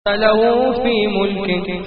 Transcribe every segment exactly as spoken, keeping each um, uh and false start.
له في ملكه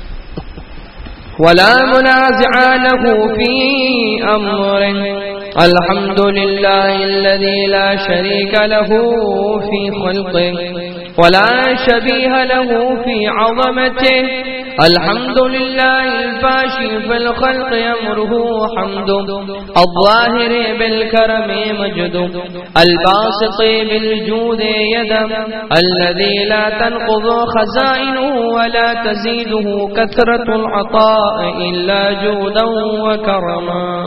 ولا منازع له في أمره. الحمد لله الذي لا شريك له في خلقه ولا شبيه له في عظمته. الحمد لله الفاشي في الخلق أمره حمد، الظاهر بالكرم مجد، الباسط بالجود يدا، الذي لا تنقض خزائنه ولا تزيده كثرة العطاء إلا جودا وكرما.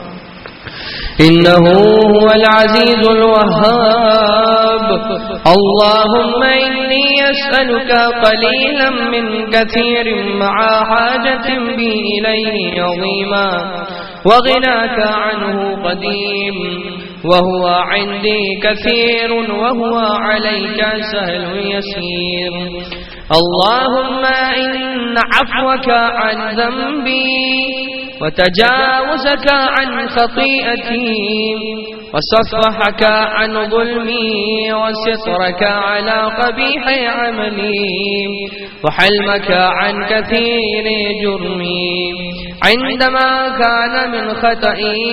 إنه هو العزيز الوهاب. اللهم إني أسألك قليلا من كثير مع حاجة بي إليه عظيما، وغناك عنه قديم، وهو عندي كثير وهو عليك سهل يسير. اللهم إن عفوك عن ذنبي وتجاوزك عن خطيئتي وصفحك عن ظلمي وسترك على قبيح عملي وحلمك عن كثير جرمي عندما كان من خطئي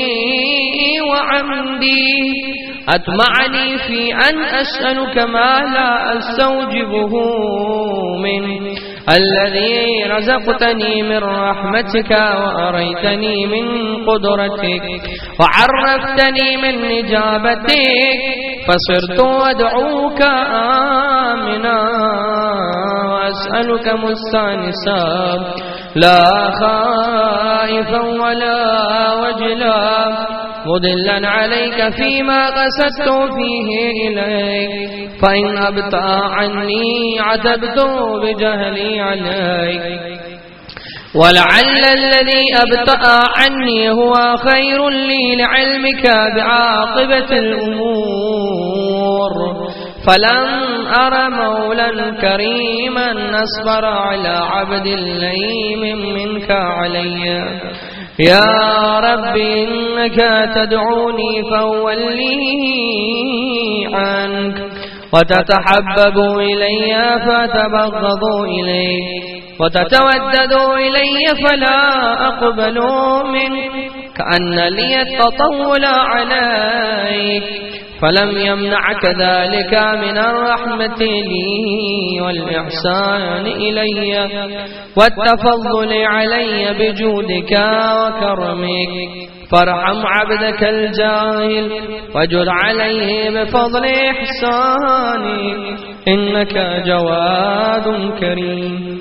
وعمدي أطمعني في أن أسألك ما لا أستوجبه منه، الذي رزقتني من رحمتك وأريتني من قدرتك وعرفتني من إجابتك، فصرت أدعوك آمنا وأسألك مستانسا لا خائفا ولا وجلا مضلا عليك فيما قصدت فيه إليك، فإن أبطأ عني عتبت بجهلي عليك، ولعل الذي أبطأ عني هو خير لي لعلمك بعاقبة الأمور. فلم أر مولا كريما أصبر على عبد لئيم منك علي. يا رب إنك تدعوني فأولي عنك، وتتحبب إلي فتبغض إليك، وتتودد إلي فلا أقبل منك، كأن لي التطول عليك، فلم يمنعك ذلك من الرحمة لي والإحسان إلي والتفضل علي بجودك وكرمك. فارحم عبدك الجاهل وجد عليه بفضل إحسانك، إنك جواد كريم.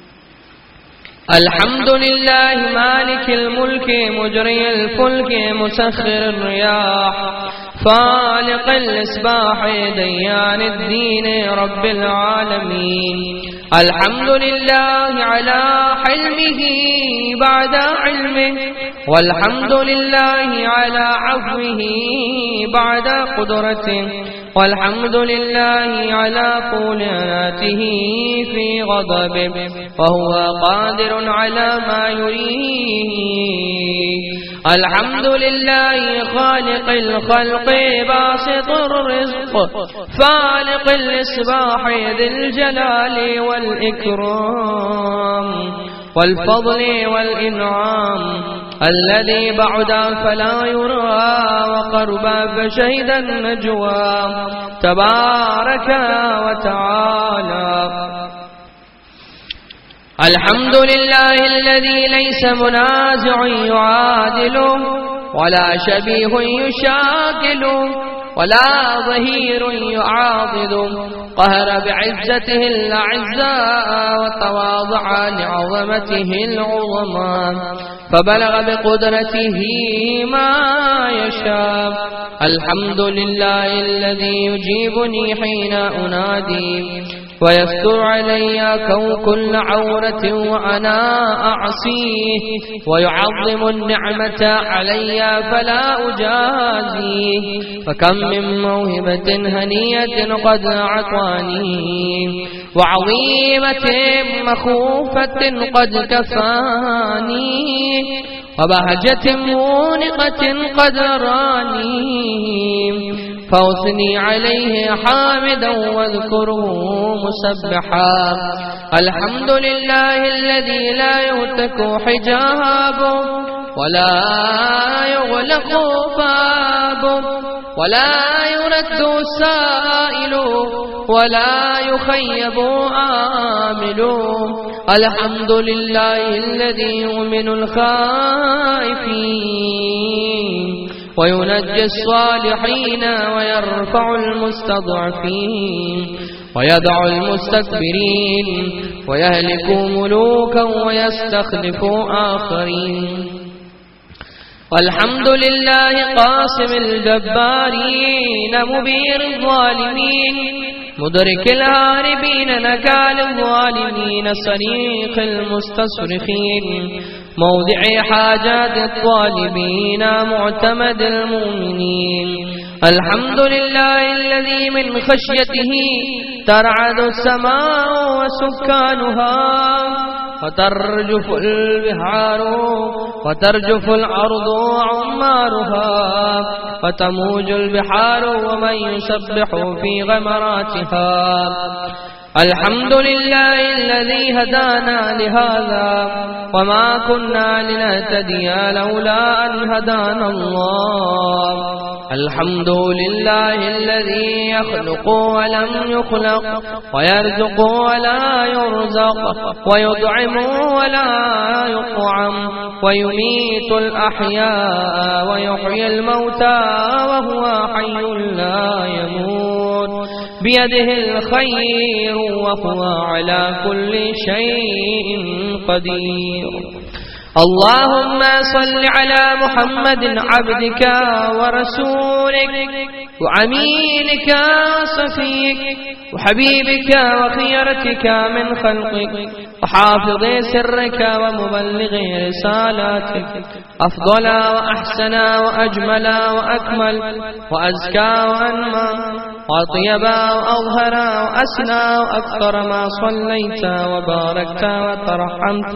الحمد لله مالك الملك مجري الفلك مسخر الرياح فالق الإصباح ديان الدين رب العالمين. الحمد لله على حلمه بعد علمه، والحمد لله على عفوه بعد قدرته، والحمد لله على طول أناته في غضبه، وهو قادر على ما يريد. الحمد لله خالق الخلق باسط الرزق فالق الإصباح ذي الجلال والإكرام والفضل والإنعام، الذي بعد فلا يرى وقرب فشهد النجوى تبارك وتعالى. الحمد لله الذي ليس منازع يعادله ولا شبيه يشاكله ولا ظهير يعاضد، قهر بعزته الأعزاء وتواضع لعظمته العظمى، فبلغ بقدرته ما يشاء. الحمد لله الذي يجيبني حين أنادي ويستر علي كل عورة وأنا أعصيه، ويعظم النعمة علي فلا أجازيه. فكم من موهبة هنية قد أعطاني، وعظيمة مخوفة قد كفاني، وبهجة مونقة قد راني، فاثني عليه حامدا واذكره مسبحا. الحمد لله الذي لا يهتك حجابه ولا يغلق بابه ولا يرد سائل ولا يخيب آمل. الحمد لله الذي يؤمن الخائفين وينجي الصالحين ويرفع المستضعفين ويدع المستكبرين ويهلك ملوكا ويستخلف آخرين. والحمد لله قاسم الجبارين مبير الظالمين مدرك الهاربين نكال الظالمين صريخ المستصرخين موضع حاجات الطالبين معتمد المؤمنين. الحمد لله الذي من خشيته ترعد السماء وسكانها وترجف البحار وترجف الأرض عمارها وتموج البحار ومن يسبح في غمراتها. الحمد لله الذي هدانا لهذا وما كنا لنهتدي لولا أن هدانا الله. الحمد لله الذي يخلق ولم يخلق ويرزق ولا يرزق ويطعم ولا يطعم ويميت الأحياء ويحيي الموتى وهو حي لا يموت بيده الخير وهو على كل شيء قدير. اللهم صل على محمد عبدك ورسولك وعميلك وصفيك وحبيبك وخيرتك من خلقك وحافظ سرك ومبلغ رسالاتك أفضل وأحسن وأجمل وأكمل وأزكى وأنمى وأطيب وأظهر وأسنى وأكثر ما صليت وباركت وترحمت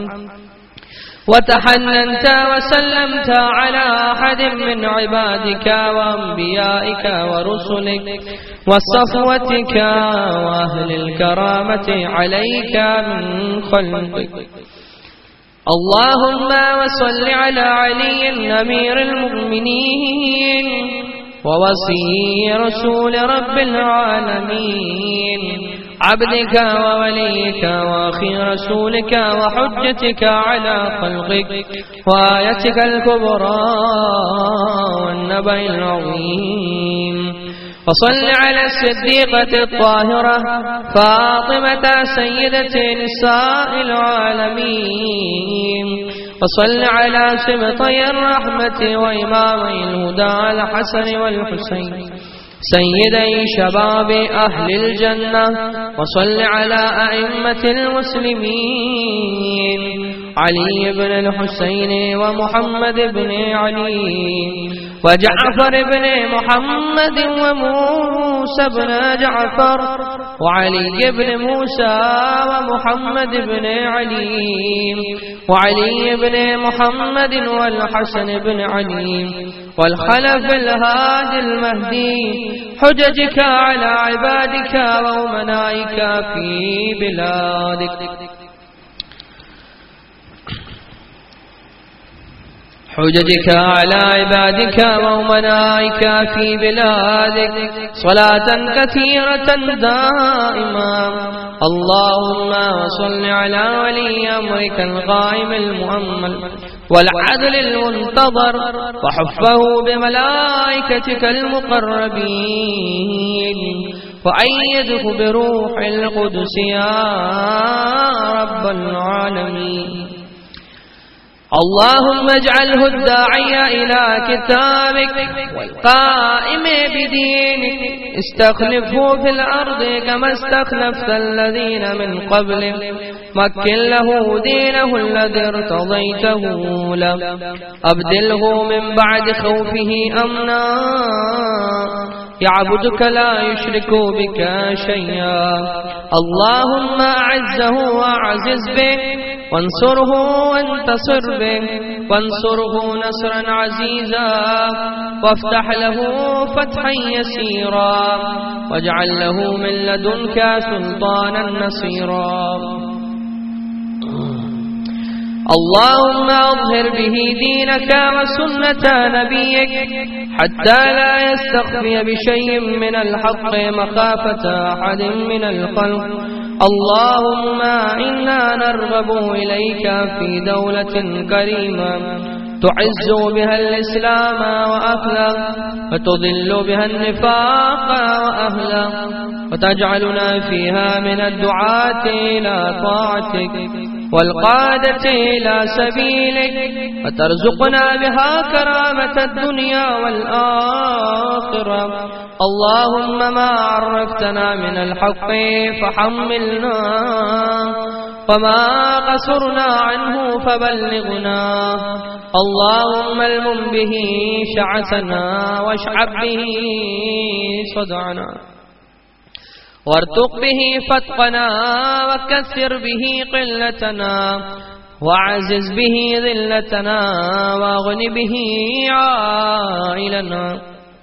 وتحننت وسلمت على أحد من عبادك وأنبيائك ورسلك وصفوتك وأهل الكرامة عليك من خلقك. اللهم وصل على علي أمير المؤمنين ووصي رسول رب العالمين عبدك ووليك وأخي رسولك وحجتك على خلقك وآيتك الكبرى والنبأ العظيم. وصل على الصديقة الطاهرة فاطمة سيدة نساء العالمين. وصل على سبطي الرحمة وإمامي الهدى الحسن والحسين سيدي شباب أهل الجنة. وصل على أئمة المسلمين علي بن الحسين ومحمد بن علي وجعفر بن محمد وموسى بن جعفر وعلي بن موسى ومحمد بن علي وعلي بن محمد والحسن بن علي والخلف الهادي المهدي حججك على عبادك وأمنائك في بلادك. حججك على عبادك وأمنائك في بلادك صلاة كثيرة دائما. اللهم صل على ولي أمرك القائم المؤمل والعدل المنتظر وحفه بملائكتك المقربين وأيده بروح القدس يا رب العالمين. اللهم اجعله الداعي إلى كتابك والقائم بدينك استخلفه في الأرض كما استخلفت الذين من قبله مكن له دينه الذي ارتضيته له أبدله من بعد خوفه أمنا يعبدك لا يشرك بك شيئا. اللهم أعزه وأعزز به وانصره وانتصر به وانصره نصرا عزيزا وافتح له فتحا يسيرا واجعل له من لدنك سلطانا نصيرا. اللهم أظهر به دينك وسنة نبيك حتى لا يستخفي بشيء من الحق مخافة أحد من الخلق. اللهم إنا نرغب إليك في دولة كريمة تعز بها الإسلام وأهله وتضل بها النفاق وأهله وتجعلنا فيها من الدعاة إلى طاعتك والقادة إلى سبيلك وترزقنا بها كرامة الدنيا والآخرة. اللهم ما عرفتنا من الحق فحملنا وما قصرنا عنه فبلغنا. اللهم المم به شعثنا واشعب به صدعنا وارتق به فتقنا وكثر به قلتنا وعزز به ذلتنا واغن به عائلنا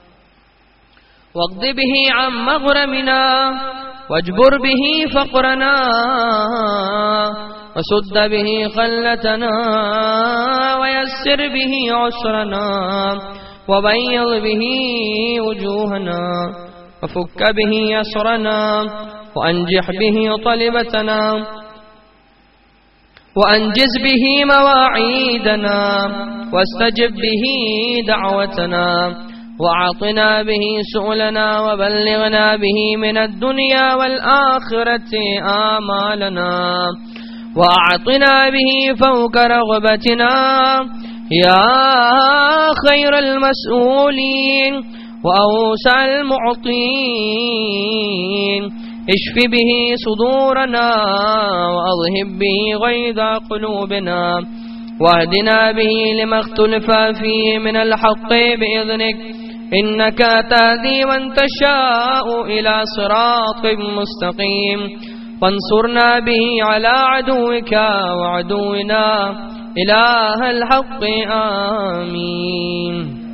واقض به عن مغرمنا واجبر به فقرنا وسد به خلتنا ويسر به عسرنا وبيض به وجوهنا وفك به يسرنا وأنجح به طلبتنا وأنجز به مواعيدنا واستجب به دعوتنا وأعطنا به سؤلنا وبلغنا به من الدنيا والآخرة آمالنا وأعطنا به فوق رغبتنا يا خير المسؤولين وأوسع المعطين. اشف به صدورنا وأذهب به غيظ قلوبنا واهدنا به لما اختلف فيه من الحق بإذنك إنك تهدي من تشاء إلى صراط مستقيم. وانصرنا به على عدوك وعدونا إله الحق آمين.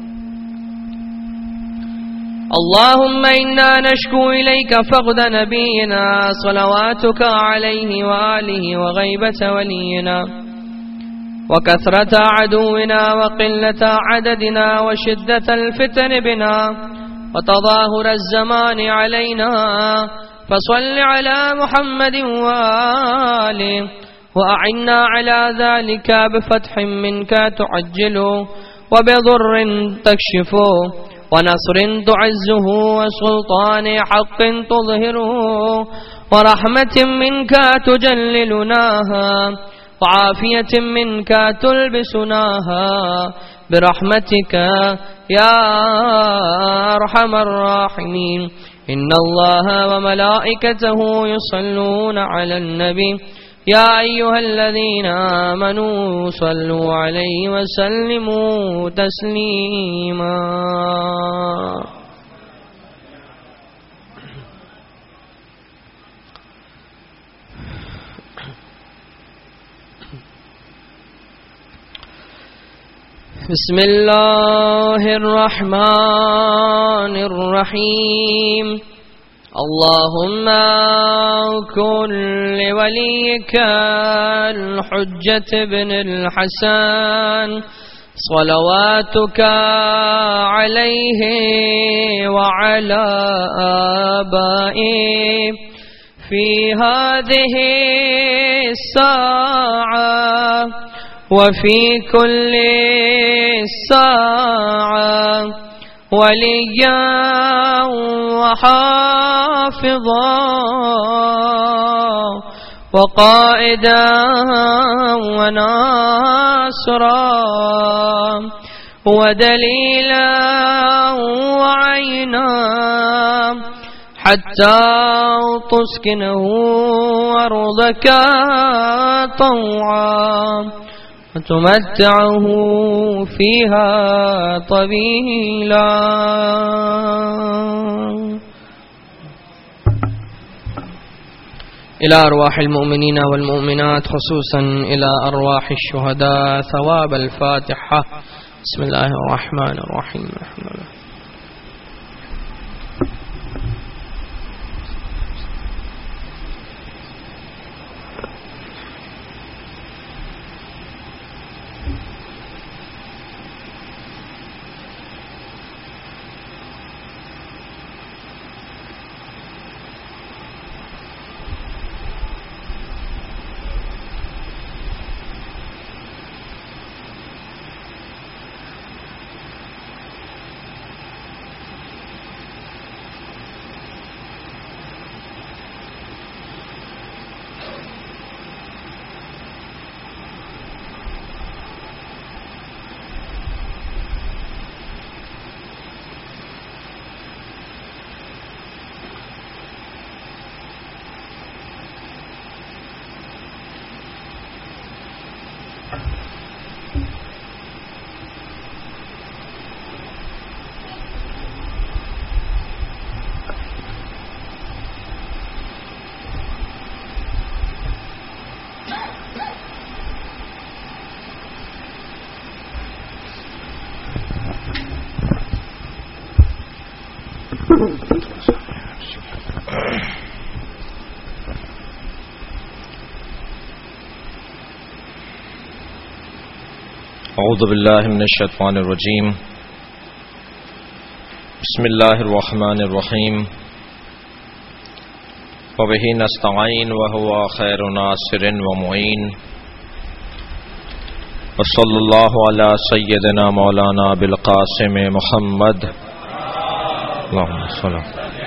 اللهم إنا نشكو إليك فقد نبينا صلواتك عليه وآله وغيبة ولينا وكثرة عدونا وقلة عددنا وشدة الفتن بنا وتظاهر الزمان علينا. فصل على محمد وآله وأعنا على ذلك بفتح منك تعجله وبضر تكشفه ونصر تعزه وسلطان حق تظهره ورحمة منك تجللناها وعافية منك تلبسناها برحمتك يا أرحم الراحمين. إن الله وملائكته يصلون على النبي يا أيها الذين آمنوا صلوا عليه وسلموا تسليما. بسم الله الرحمن الرحيم. اللهم كن لوليك الحجة بن الحسن صلواتك عليه وعلى آبائه في هذه الساعة وفي كل ساعة وليا وحافظا وقائدا وناصرا ودليلا وعينا حتى تسكنه أرضك طوعا وتمتعه فيها طويلا. إلى أرواح المؤمنين والمؤمنات خصوصا إلى أرواح الشهداء ثواب الفاتحة. بسم الله الرحمن الرحيم. الحمد لله. اعوذ باللہ من الشیطان الرجیم. بسم اللہ الرحمن الرحیم. وبہ نستعین وہو خیر ناصر ومعین. وصلی اللہ علی سیدنا مولانا بالقاسم محمد اللہم صلی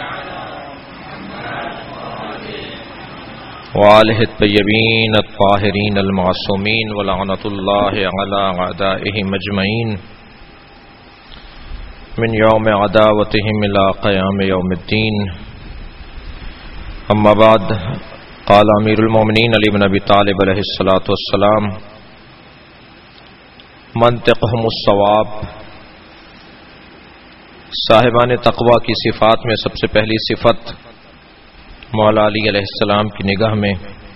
وآلہ الطیبین الطاہرین المعصومین ولعنۃ اللہ علی اعدائہم اجمعین من یوم عداوتہم الی قیام یوم الدین. اما بعد، قال امیر المومنین علی بن ابی طالب علیہ الصلاۃ والسلام: منطقہم الصواب. صاحبان تقوی کی صفات میں سب سے پہلی صفت مولا علی علیہ السلام کی نگاہ میں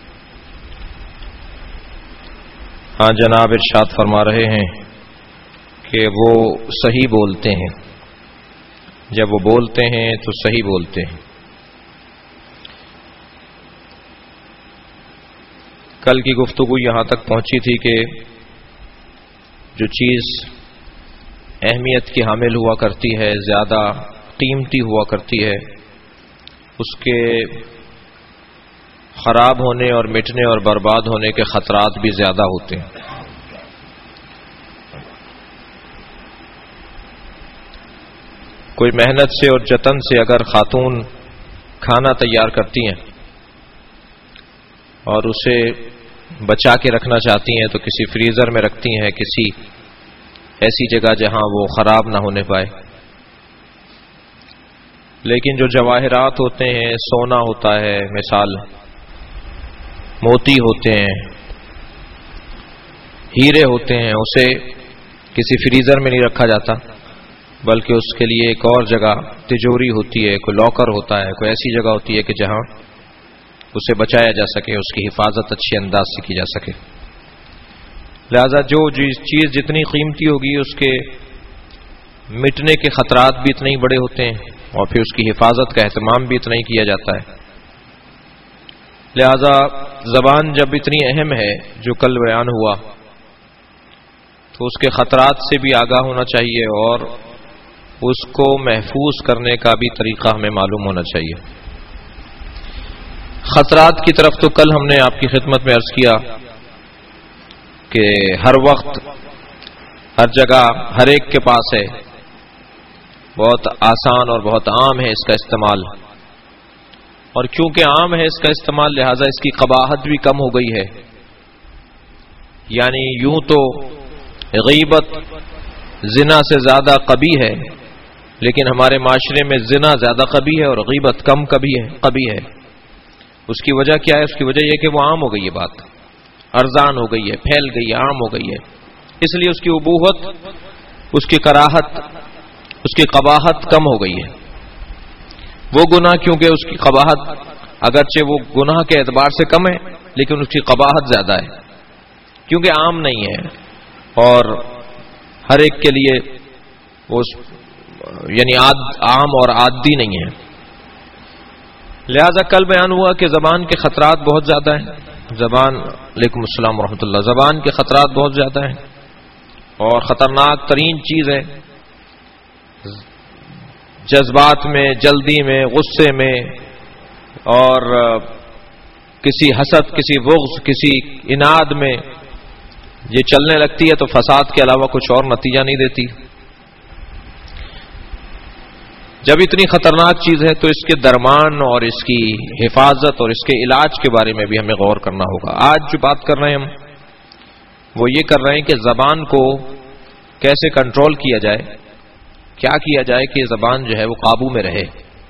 ہاں جناب ارشاد فرما رہے ہیں کہ وہ صحیح بولتے ہیں. جب وہ بولتے ہیں تو صحیح بولتے ہیں. کل کی گفتگو یہاں تک پہنچی تھی کہ جو چیز اہمیت کی حامل ہوا کرتی ہے، زیادہ قیمتی ہوا کرتی ہے، اس کے خراب ہونے اور مٹنے اور برباد ہونے کے خطرات بھی زیادہ ہوتے ہیں. کوئی محنت سے اور جتن سے اگر خاتون کھانا تیار کرتی ہیں اور اسے بچا کے رکھنا چاہتی ہیں تو کسی فریزر میں رکھتی ہیں، کسی ایسی جگہ جہاں وہ خراب نہ ہونے پائے. لیکن جو جواہرات ہوتے ہیں، سونا ہوتا ہے، مثال موتی ہوتے ہیں، ہیرے ہوتے ہیں، اسے کسی فریزر میں نہیں رکھا جاتا بلکہ اس کے لیے ایک اور جگہ تجوری ہوتی ہے، کوئی لاکر ہوتا ہے، کوئی ایسی جگہ ہوتی ہے کہ جہاں اسے بچایا جا سکے، اس کی حفاظت اچھی انداز سے کی جا سکے. لہذا جو چیز جتنی قیمتی ہوگی اس کے مٹنے کے خطرات بھی اتنے ہی بڑے ہوتے ہیں اور پھر اس کی حفاظت کا اہتمام بھی اتنا ہی کیا جاتا ہے. لہذا زبان جب اتنی اہم ہے جو کل بیان ہوا تو اس کے خطرات سے بھی آگاہ ہونا چاہیے اور اس کو محفوظ کرنے کا بھی طریقہ ہمیں معلوم ہونا چاہیے. خطرات کی طرف تو کل ہم نے آپ کی خدمت میں عرض کیا کہ ہر وقت ہر جگہ ہر ایک کے پاس ہے، بہت آسان اور بہت عام ہے اس کا استعمال، اور کیونکہ عام ہے اس کا استعمال لہذا اس کی قباحت بھی کم ہو گئی ہے. یعنی یوں تو غیبت زنا سے زیادہ قبیح ہے، لیکن ہمارے معاشرے میں زنا زیادہ قبیح ہے اور غیبت کم قبیح ہے قبیح ہے. اس کی وجہ کیا ہے؟ اس کی وجہ یہ کہ وہ عام ہو گئی ہے، بات ارزان ہو گئی ہے، پھیل گئی ہے، عام ہو گئی ہے. اس لیے اس کی ابوہت، اس کی کراہت، اس کی قباحت کم ہو گئی ہے. وہ گناہ کیونکہ اس کی قباحت اگرچہ وہ گناہ کے اعتبار سے کم ہے لیکن اس کی قباحت زیادہ ہے، کیونکہ عام نہیں ہے اور ہر ایک کے لیے وہ یعنی عام اور عادی نہیں ہے. لہذا کل بیان ہوا کہ زبان کے خطرات بہت زیادہ ہیں. زبان علیکم السلام ورحمۃ اللہ. زبان کے خطرات بہت زیادہ ہیں اور خطرناک ترین چیز ہے. جذبات میں، جلدی میں، غصے میں اور کسی حسد، کسی بغض، کسی اناد میں یہ چلنے لگتی ہے تو فساد کے علاوہ کچھ اور نتیجہ نہیں دیتی. جب اتنی خطرناک چیز ہے تو اس کے درمان اور اس کی حفاظت اور اس کے علاج کے بارے میں بھی ہمیں غور کرنا ہوگا. آج جو بات کر رہے ہیں ہم وہ یہ کر رہے ہیں کہ زبان کو کیسے کنٹرول کیا جائے، کیا کیا جائے کہ زبان جو ہے وہ قابو میں رہے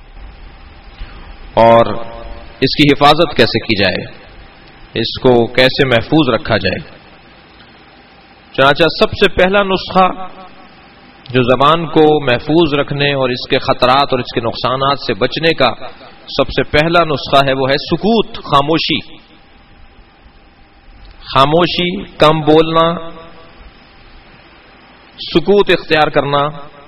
اور اس کی حفاظت کیسے کی جائے، اس کو کیسے محفوظ رکھا جائے. چنانچہ سب سے پہلا نسخہ جو زبان کو محفوظ رکھنے اور اس کے خطرات اور اس کے نقصانات سے بچنے کا سب سے پہلا نسخہ ہے وہ ہے سکوت، خاموشی. خاموشی، کم بولنا، سکوت اختیار کرنا،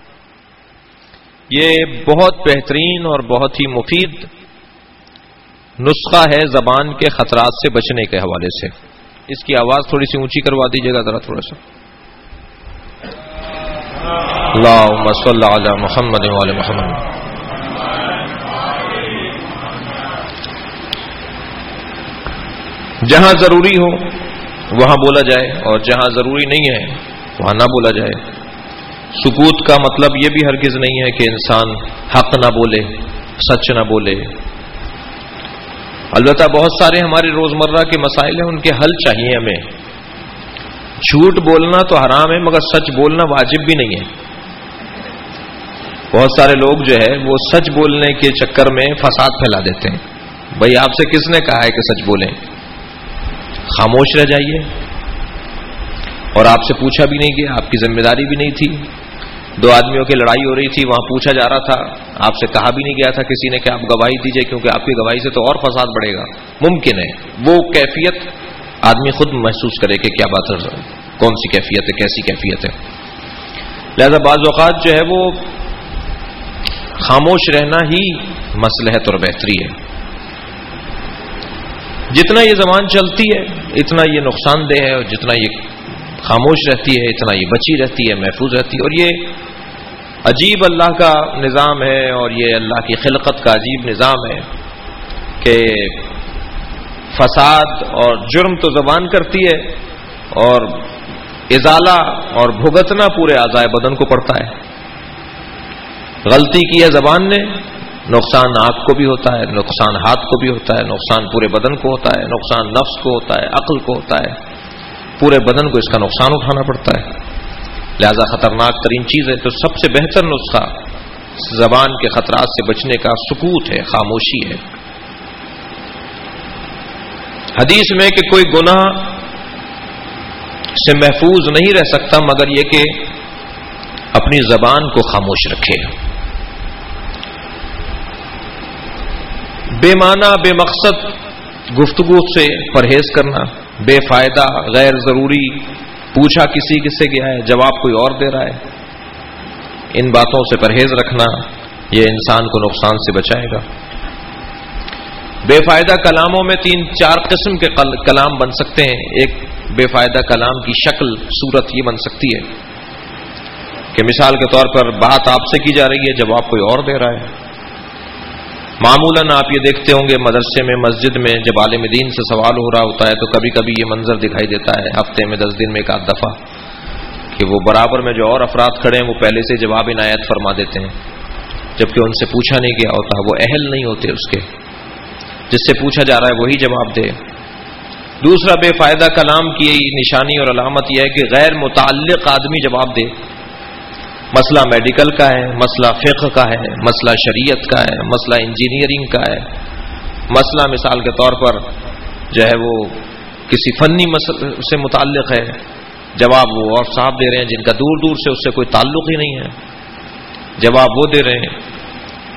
یہ بہت بہترین اور بہت ہی مفید نسخہ ہے زبان کے خطرات سے بچنے کے حوالے سے. اس کی آواز تھوڑی سی اونچی کروا دیجیے گا ذرا تھوڑا سا. اللہم صلی علی محمد و علی محمد. جہاں ضروری ہو وہاں بولا جائے اور جہاں ضروری نہیں ہے وہاں نہ بولا جائے. سکوت کا مطلب یہ بھی ہرگز نہیں ہے کہ انسان حق نہ بولے، سچ نہ بولے. البتہ بہت سارے ہمارے روزمرہ کے مسائل ہیں، ان کے حل چاہیے ہمیں. جھوٹ بولنا تو حرام ہے مگر سچ بولنا واجب بھی نہیں ہے. بہت سارے لوگ جو ہے وہ سچ بولنے کے چکر میں فساد پھیلا دیتے ہیں. بھائی آپ سے کس نے کہا ہے کہ سچ بولیں؟ خاموش رہ جائیے. اور آپ سے پوچھا بھی نہیں گیا، آپ کی ذمہ داری بھی نہیں تھی. دو آدمیوں کی لڑائی ہو رہی تھی، وہاں پوچھا جا رہا تھا، آپ سے کہا بھی نہیں گیا تھا کسی نے کہ آپ گواہی دیجئے کیونکہ آپ کی گواہی سے تو اور فساد بڑھے گا. ممکن ہے وہ کیفیت آدمی خود محسوس کرے کہ کیا بات ہے، کون سی کیفیت ہے، کیسی کیفیت ہے. لہذا بعض اوقات جو ہے وہ خاموش رہنا ہی مصلحت اور بہتری ہے. جتنا یہ زبان چلتی ہے اتنا یہ نقصان دہ ہے اور جتنا یہ خاموش رہتی ہے اتنا یہ بچی رہتی ہے، محفوظ رہتی ہے. اور یہ عجیب اللہ کا نظام ہے اور یہ اللہ کی خلقت کا عجیب نظام ہے کہ فساد اور جرم تو زبان کرتی ہے اور ازالہ اور بھگتنا پورے اعضائے بدن کو پڑتا ہے. غلطی کی ہے زبان نے، نقصان آنکھ کو بھی ہوتا ہے، نقصان ہاتھ کو بھی ہوتا ہے، نقصان پورے بدن کو ہوتا ہے، نقصان نفس کو ہوتا ہے، عقل کو ہوتا ہے، پورے بدن کو اس کا نقصان اٹھانا پڑتا ہے. لہذا خطرناک ترین چیز ہے. تو سب سے بہتر نسخہ زبان کے خطرات سے بچنے کا سکوت ہے، خاموشی ہے. حدیث میں کہ کوئی گناہ سے محفوظ نہیں رہ سکتا مگر یہ کہ اپنی زبان کو خاموش رکھے. بے معنی بے مقصد گفتگو سے پرہیز کرنا، بے فائدہ غیر ضروری پوچھا کسی سے گیا ہے جواب کوئی اور دے رہا ہے، ان باتوں سے پرہیز رکھنا یہ انسان کو نقصان سے بچائے گا. بے فائدہ کلاموں میں تین چار قسم کے کلام بن سکتے ہیں. ایک بے فائدہ کلام کی شکل صورت یہ بن سکتی ہے کہ مثال کے طور پر بات آپ سے کی جا رہی ہے، جواب کوئی اور دے رہا ہے. معمولاً آپ یہ دیکھتے ہوں گے مدرسے میں، مسجد میں جب عالم دین سے سوال ہو رہا ہوتا ہے تو کبھی کبھی یہ منظر دکھائی دیتا ہے ہفتے میں دس دن میں ایک آدھ دفعہ کہ وہ برابر میں جو اور افراد کھڑے ہیں وہ پہلے سے جواب عنایت فرما دیتے ہیں جبکہ ان سے پوچھا نہیں گیا ہوتا، وہ اہل نہیں ہوتے اس کے، جس سے پوچھا جا رہا ہے وہی جواب دے. دوسرا بے فائدہ کلام کی نشانی اور علامت یہ ہے کہ غیر متعلق آدمی جواب دے. مسئلہ میڈیکل کا ہے، مسئلہ فقہ کا ہے، مسئلہ شریعت کا ہے، مسئلہ انجینئرنگ کا ہے، مسئلہ مثال کے طور پر جو ہے وہ کسی فنی مسئلے سے متعلق ہے، جواب وہ اور صاحب دے رہے ہیں جن کا دور دور سے اس سے کوئی تعلق ہی نہیں ہے، جواب وہ دے رہے ہیں.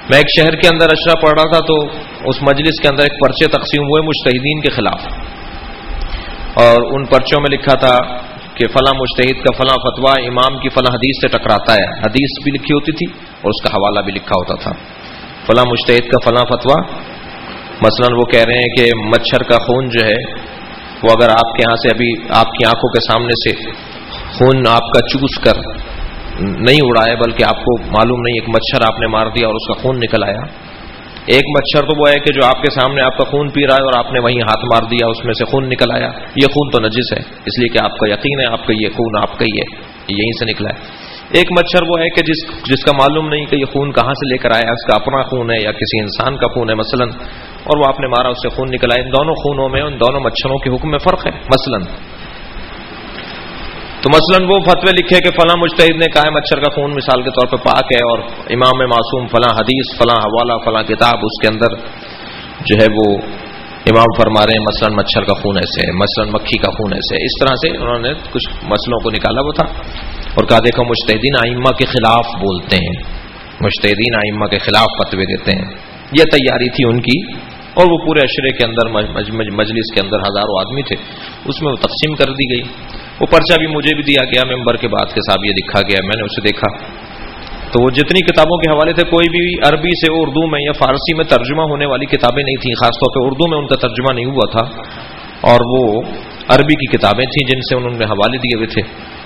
میں ایک شہر کے اندر اشرا پڑھ رہا تھا تو اس مجلس کے اندر ایک پرچے تقسیم ہوئے مجتہدین کے خلاف، اور ان پرچوں میں لکھا تھا کہ فلاں مجتہد کا فلاں فتویٰ امام کی فلاں حدیث سے ٹکراتا ہے، حدیث بھی لکھی ہوتی تھی اور اس کا حوالہ بھی لکھا ہوتا تھا۔ فلاں مجتہد کا فلاں فتویٰ، مثلا وہ کہہ رہے ہیں کہ مچھر کا خون جو ہے وہ اگر آپ کے یہاں سے ابھی آپ کی آنکھوں کے سامنے سے خون آپ کا چوس کر نہیں اڑائے، بلکہ آپ کو معلوم نہیں ایک مچھر آپ نے مار دیا اور اس کا خون نکل آیا۔ ایک مچھر تو وہ ہے کہ جو آپ کے سامنے آپ کا خون پی رہا ہے اور آپ نے وہیں ہاتھ مار دیا، اس میں سے خون نکل آیا، یہ خون تو نجس ہے، اس لیے کہ آپ کا یقین ہے آپ کا یہ خون آپ کا ہی ہے، یہیں سے نکلا ہے۔ ایک مچھر وہ ہے کہ جس جس کا معلوم نہیں کہ یہ خون کہاں سے لے کر آیا، اس کا اپنا خون ہے یا کسی انسان کا خون ہے مثلا، اور وہ آپ نے مارا اس سے خون نکل آیا۔ ان دونوں خونوں میں ان دونوں مچھروں کے حکم میں فرق ہے مثلا۔ تو مثلا وہ فتوے لکھے کہ فلاں مجتہد نے کہا ہے مچھر کا خون مثال کے طور پہ پاک ہے، اور امام معصوم فلاں حدیث فلاں حوالہ فلاں کتاب اس کے اندر جو ہے وہ امام فرما رہے ہیں مثلا مچھر کا خون ایسے ہے، مثلا مکھی کا خون ایسے ہے۔ اس طرح سے انہوں نے کچھ مسئلوں کو نکالا وہ تھا اور کہا دیکھو مجتہدین ائمہ کے خلاف بولتے ہیں، مجتہدین ائمہ کے خلاف فتوے دیتے ہیں۔ یہ تیاری تھی ان کی، اور وہ پورے عشرے کے اندر مجلس کے اندر ہزاروں آدمی تھے، اس میں وہ تقسیم کر دی گئی۔ وہ پرچہ بھی مجھے بھی دیا گیا ممبر کے بعد کے صاحب یہ لکھا گیا، میں نے اسے دیکھا تو وہ جتنی کتابوں کے حوالے تھے کوئی بھی عربی سے اردو میں یا فارسی میں ترجمہ ہونے والی کتابیں نہیں تھیں، خاص طور پہ اردو میں ان کا ترجمہ نہیں ہوا تھا، اور وہ عربی کی کتابیں تھیں جن سے انہوں نے حوالے دیے ہوئے تھے،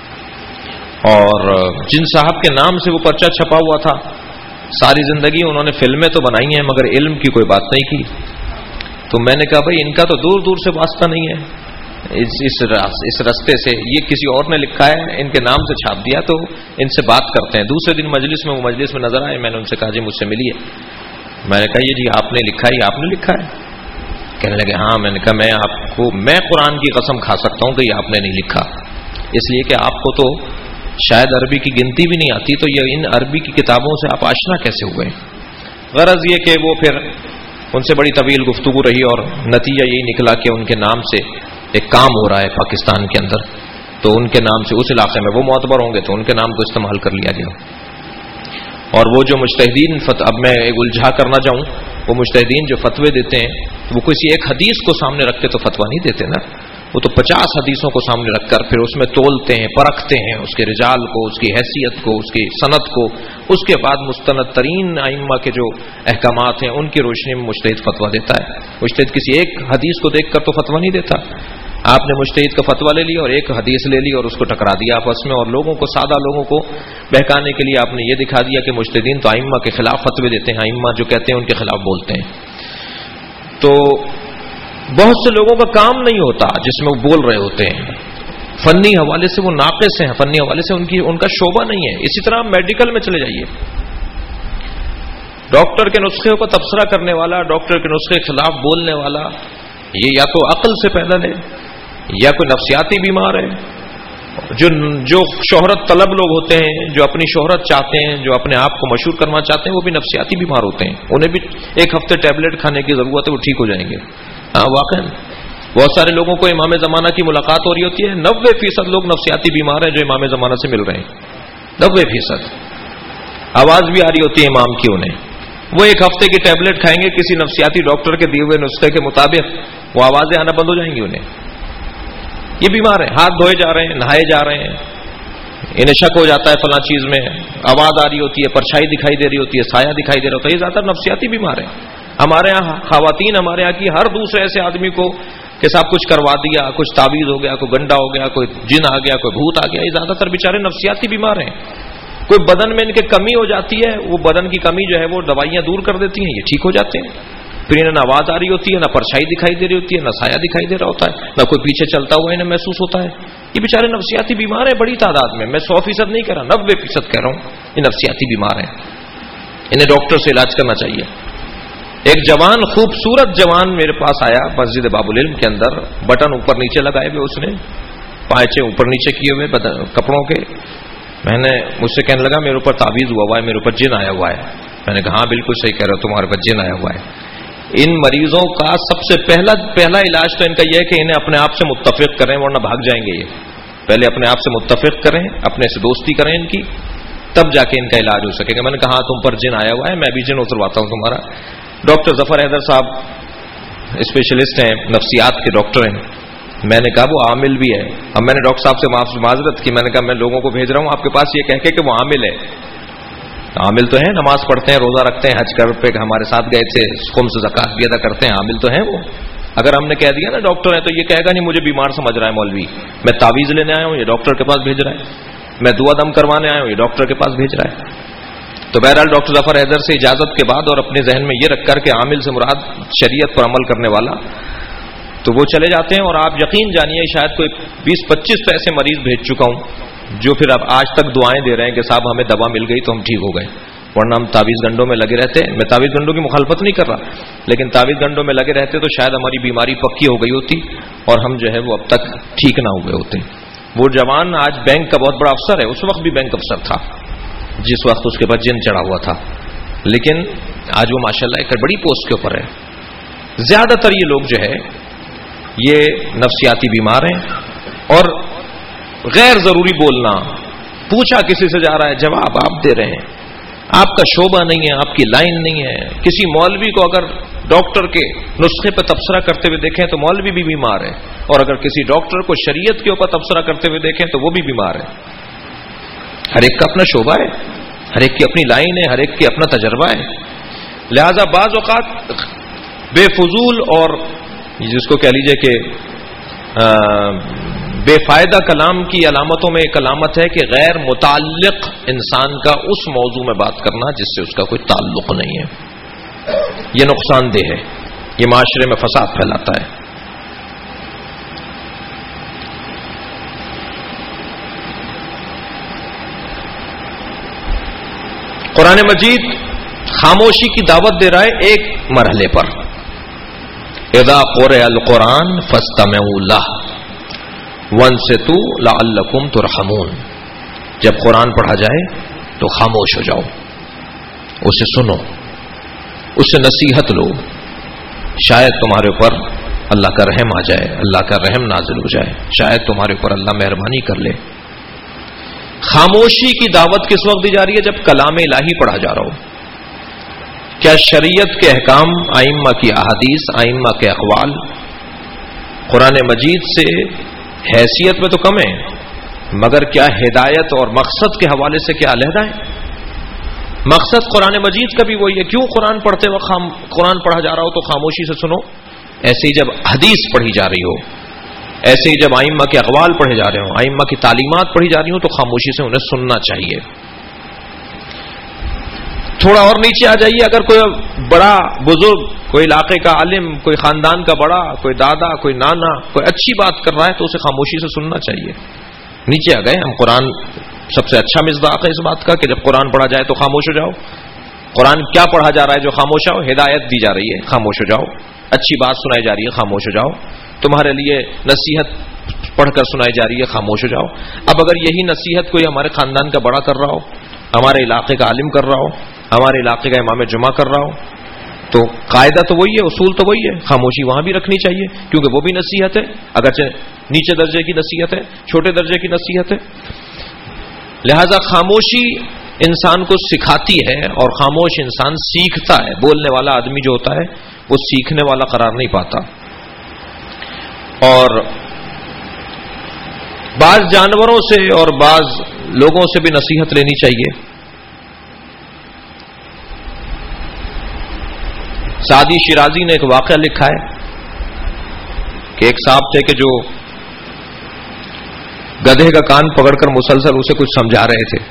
اور جن صاحب کے نام سے وہ پرچہ چھپا ہوا تھا ساری زندگی انہوں نے فلمیں تو بنائی ہیں مگر علم کی کوئی بات نہیں کی۔ تو میں نے کہا بھائی ان کا تو دور دور سے واسطہ نہیں ہے اس اس اس رستے سے، یہ کسی اور نے لکھا ہے ان کے نام سے چھاپ دیا، تو ان سے بات کرتے ہیں۔ دوسرے دن مجلس میں وہ مجلس میں نظر آئے، میں نے ان سے کہا جی مجھ سے ملیے، میں نے کہا یہ جی آپ نے لکھا ہے یہ آپ نے لکھا ہے؟ کہنے لگے ہاں۔ میں نے کہا میں آپ کو میں قرآن کی قسم کھا سکتا ہوں کہ یہ آپ نے نہیں لکھا، اس لیے کہ آپ کو تو شاید عربی کی گنتی بھی نہیں آتی، تو یہ ان عربی کی کتابوں سے آپ آشنا کیسے ہوئے؟ غرض یہ کہ وہ پھر ان سے بڑی طویل گفتگو رہی اور نتیجہ یہی نکلا کہ ان کے نام سے ایک کام ہو رہا ہے پاکستان کے اندر، تو ان کے نام سے اس علاقے میں وہ معتبر ہوں گے تو ان کے نام کو استعمال کر لیا گیا۔ اور وہ جو مجتہدین فتو اب میں ایک الجھا کرنا چاہوں، وہ مجتہدین جو فتوے دیتے ہیں وہ کسی ایک حدیث کو سامنے رکھ کے تو فتویٰ نہیں دیتے نا، وہ تو پچاس حدیثوں کو سامنے رکھ کر پھر اس میں تولتے ہیں، پرکھتے ہیں اس کے رجال کو، اس کی حیثیت کو، اس کی سند کو، اس کے بعد مستند ترین ائمہ کے جو احکامات ہیں ان کی روشنی میں مجتہد فتویٰ دیتا ہے۔ مجتہد کسی ایک حدیث کو دیکھ کر تو فتویٰ نہیں دیتا۔ آپ نے مجتہد کا فتویٰ لے لیا اور ایک حدیث لے لی اور اس کو ٹکرا دیا آپس میں، اور لوگوں کو سادہ لوگوں کو بہکانے کے لیے آپ نے یہ دکھا دیا کہ مجتہدین تو ائمہ کے خلاف فتوے دیتے ہیں، ائمہ جو کہتے ہیں ان کے خلاف بولتے ہیں۔ تو بہت سے لوگوں کا کام نہیں ہوتا جس میں وہ بول رہے ہوتے ہیں، فنی حوالے سے وہ ناقص ہیں، فنی حوالے سے ان کی ان کا شعبہ نہیں ہے۔ اسی طرح میڈیکل میں چلے جائیے، ڈاکٹر کے نسخے کو تبصرہ کرنے والا، ڈاکٹر کے نسخے کے خلاف بولنے والا، یہ یا تو عقل سے پیدل ہے یا کوئی نفسیاتی بیمار ہے۔ جو جو شہرت طلب لوگ ہوتے ہیں، جو اپنی شہرت چاہتے ہیں، جو اپنے آپ کو مشہور کرنا چاہتے ہیں، وہ بھی نفسیاتی بیمار ہوتے ہیں، انہیں بھی ایک ہفتے ٹیبلٹ کھانے کی ضرورت ہے، وہ ٹھیک ہو جائیں گے۔ ہاں واقعی بہت سارے لوگوں کو امام زمانہ کی ملاقات ہو رہی ہوتی ہے، نوے فیصد لوگ نفسیاتی بیمار ہیں جو امام زمانہ سے مل رہے ہیں، نوے فیصد آواز بھی آ رہی ہوتی ہے امام کی انہیں، وہ ایک ہفتے کی ٹیبلٹ کھائیں گے کسی نفسیاتی ڈاکٹر کے دیے ہوئے نسخے کے مطابق، وہ آوازیں آنا بند ہو جائیں گی انہیں۔ یہ بیمار ہیں، ہاتھ دھوئے جا رہے ہیں، نہائے جا رہے ہیں، انہیں شک ہو جاتا ہے فلاں چیز میں، آواز آ رہی ہوتی ہے، پرچھائی دکھائی دے رہی ہوتی ہے، سایہ دکھائی دے رہا ہوتا ہے، یہ زیادہ تر نفسیاتی بیمار ہیں۔ ہمارے یہاں خواتین ہمارے یہاں کی ہر دوسرے ایسے آدمی کو کہ صاحب کچھ کروا دیا، کچھ تعویذ ہو گیا، کوئی گنڈا ہو گیا، کوئی جن آ گیا، کوئی بھوت آ گیا، یہ زیادہ تر بیچارے نفسیاتی بیمار ہیں۔ کوئی بدن میں ان کے کمی ہو جاتی ہے، وہ بدن کی کمی جو ہے وہ دوائیاں دور کر دیتی ہیں، یہ ٹھیک ہو جاتے ہیں، پھر انہیں نہ آواز آ رہی ہوتی ہے، نہ پرچھائی دکھائی دے رہی ہوتی ہے، نہ سایہ دکھائی دے رہا ہوتا ہے، نہ کوئی پیچھے چلتا ہوا انہیں محسوس ہوتا ہے۔ یہ بیچارے نفسیاتی بیمار ہیں بڑی تعداد میں، میں سو فیصد نہیں کہہ رہا، نبے فیصد کہہ رہا ہوں، یہ نفسیاتی بیمار ہیں، انہیں ڈاکٹر سے علاج کرنا چاہیے۔ ایک جوان خوبصورت جوان میرے پاس آیا مسجد باب العلم کے اندر، بٹن اوپر نیچے لگائے ہوئے، اس نے پائچے اوپر نیچے کیے ہوئے کپڑوں کے، میں نے مجھ سے کہنے لگا میرے اوپر تعویذ ہوا ہوا ہے، میرے اوپر جن آیا ہوا ہے۔ میں نے کہا ہاں بالکل صحیح کہہ رہے ہو، تمہارے اوپر جن آیا ہوا ہے۔ ان مریضوں کا سب سے پہلا پہلا علاج تو ان کا یہ ہے کہ انہیں اپنے آپ سے متفق کریں ورنہ بھاگ جائیں گے۔ یہ پہلے اپنے آپ سے متفق کریں، اپنے سے دوستی کریں ان کی، تب جا کے ان کا علاج ہو سکے گا. میں نے کہا تم پر جن آیا ہوا ہے, میں بھی جن اترواتا ہوں تمہارا. ڈاکٹر ظفر حیدر صاحب اسپیشلسٹ ہیں, نفسیات کے ڈاکٹر ہیں. میں نے کہا وہ عامل بھی ہے. اب میں نے ڈاکٹر صاحب سے معذرت کی, میں نے کہا میں لوگوں کو بھیج رہا ہوں آپ کے پاس یہ کہہ کے کہ وہ عامل ہے. عامل تو ہیں, نماز پڑھتے ہیں, روزہ رکھتے ہیں, حج کر پہ ہمارے ساتھ گئے تھے, خمس زکات بھی ادا کرتے ہیں, عامل تو ہیں وہ. اگر ہم نے کہہ دیا نا ڈاکٹر ہے, تو یہ کہے گا نہیں مجھے بیمار سمجھ رہا ہے مولوی, میں تعویذ لینے آیا ہوں یہ ڈاکٹر کے پاس بھیج رہا ہے, میں دعا دم کروانے آیا ہوں یہ ڈاکٹر کے پاس بھیج رہا ہے. تو بہرحال ڈاکٹر ظفر حیدر سے اجازت کے بعد اور اپنے ذہن میں یہ رکھ کر کہ عامل سے مراد شریعت پر عمل کرنے والا, تو وہ چلے جاتے ہیں. اور آپ یقین جانیے شاید کوئی بیس پچیس تو ایسے مریض بھیج چکا ہوں جو پھر اب آج تک دعائیں دے رہے ہیں کہ صاحب ہمیں دوا مل گئی تو ہم ٹھیک ہو گئے, ورنہ ہم تعویذ گنڈوں میں لگے رہتے. میں تعویذ گنڈوں کی مخالفت نہیں کر رہا, لیکن تعویذ گنڈوں میں لگے رہتے تو شاید ہماری بیماری پکی ہو گئی ہوتی اور ہم جو ہے وہ اب تک ٹھیک نہ ہوئے ہوتے. وہ جوان آج بینک کا بہت بڑا افسر ہے, اس وقت بھی بینک افسر تھا جس وقت اس کے پاس جن چڑھا ہوا تھا, لیکن آج وہ ماشاءاللہ ایک بڑی پوسٹ کے اوپر ہے. زیادہ تر یہ لوگ جو ہے یہ نفسیاتی بیمار ہیں, اور غیر ضروری بولنا, پوچھا کسی سے جا رہا ہے جواب آپ دے رہے ہیں, آپ کا شعبہ نہیں ہے, آپ کی لائن نہیں ہے. کسی مولوی کو اگر ڈاکٹر کے نسخے پہ تبصرہ کرتے ہوئے دیکھیں تو مولوی بھی بیمار ہے, اور اگر کسی ڈاکٹر کو شریعت کے اوپر تبصرہ کرتے ہوئے دیکھیں تو وہ بھی بیمار ہے. ہر ایک کا اپنا شعبہ ہے, ہر ایک کی اپنی لائن ہے, ہر ایک کی اپنا تجربہ ہے. لہذا بعض اوقات بے فضول اور جس کو کہہ لیجئے کہ بے فائدہ کلام کی علامتوں میں ایک علامت ہے کہ غیر متعلق انسان کا اس موضوع میں بات کرنا جس سے اس کا کوئی تعلق نہیں ہے. یہ نقصان دہ ہے, یہ معاشرے میں فساد پھیلاتا ہے. قرآن مجید خاموشی کی دعوت دے رہا ہے ایک مرحلے پر. اذا قرئ القرآن فاستمعوا له وانصتوا لعلکم ترحمون. جب قرآن پڑھا جائے تو خاموش ہو جاؤ, اسے سنو, اس سے نصیحت لو, شاید تمہارے اوپر اللہ کا رحم آ جائے, اللہ کا رحم نازل ہو جائے, شاید تمہارے اوپر اللہ مہربانی کر لے. خاموشی کی دعوت کس وقت دی جا رہی ہے؟ جب کلام الہی پڑھا جا رہا ہو. کیا شریعت کے احکام, ائمہ کی احادیث, ائمہ کے اقوال قرآن مجید سے حیثیت میں تو کم ہے, مگر کیا ہدایت اور مقصد کے حوالے سے کیا علیحدہ ہے؟ مقصد قرآن مجید کا بھی وہی ہے. کیوں قرآن پڑھتے وقت خام قرآن پڑھا جا رہا ہو تو خاموشی سے سنو, ایسے ہی جب حدیث پڑھی جا رہی ہو, ایسے ہی جب ائمہ کے اقوال پڑھے جا رہے ہوں, ائمہ کی تعلیمات پڑھی جا رہی ہوں, تو خاموشی سے انہیں سننا چاہیے. تھوڑا اور نیچے آ جائیے, اگر کوئی بڑا بزرگ, کوئی علاقے کا عالم, کوئی خاندان کا بڑا, کوئی دادا, کوئی نانا, کوئی اچھی بات کر رہا ہے تو اسے خاموشی سے سننا چاہیے. نیچے آ گئے ہم. قرآن سب سے اچھا مصداق ہے اس بات کا کہ جب قرآن پڑھا جائے تو خاموش ہو جاؤ. قرآن کیا پڑھا جا رہا ہے جو خاموش ہو؟ ہدایت دی جا رہی ہے, خاموش ہو جاؤ. اچھی بات سنائی جا رہی ہے, خاموش ہو جاؤ. تمہارے لیے نصیحت پڑھ کر سنائی جا رہی ہے, خاموش ہو جاؤ. اب اگر یہی نصیحت کوئی ہمارے خاندان کا بڑا کر رہا ہو, ہمارے علاقے کا عالم کر رہا ہو, ہمارے علاقے کا امام جمعہ کر رہا ہو, تو قاعدہ تو وہی ہے, اصول تو وہی ہے, خاموشی وہاں بھی رکھنی چاہیے, کیونکہ وہ بھی نصیحت ہے, اگرچہ نیچے درجے کی نصیحت ہے, چھوٹے درجے کی نصیحت ہے. لہذا خاموشی انسان کو سکھاتی ہے, اور خاموش انسان سیکھتا ہے. بولنے والا آدمی جو ہوتا ہے وہ سیکھنے والا قرار نہیں پاتا. اور بعض جانوروں سے اور بعض لوگوں سے بھی نصیحت لینی چاہیے. سعدی شیرازی نے ایک واقعہ لکھا ہے کہ ایک صاحب تھے کہ جو گدھے کا کان پکڑ کر مسلسل اسے کچھ سمجھا رہے تھے.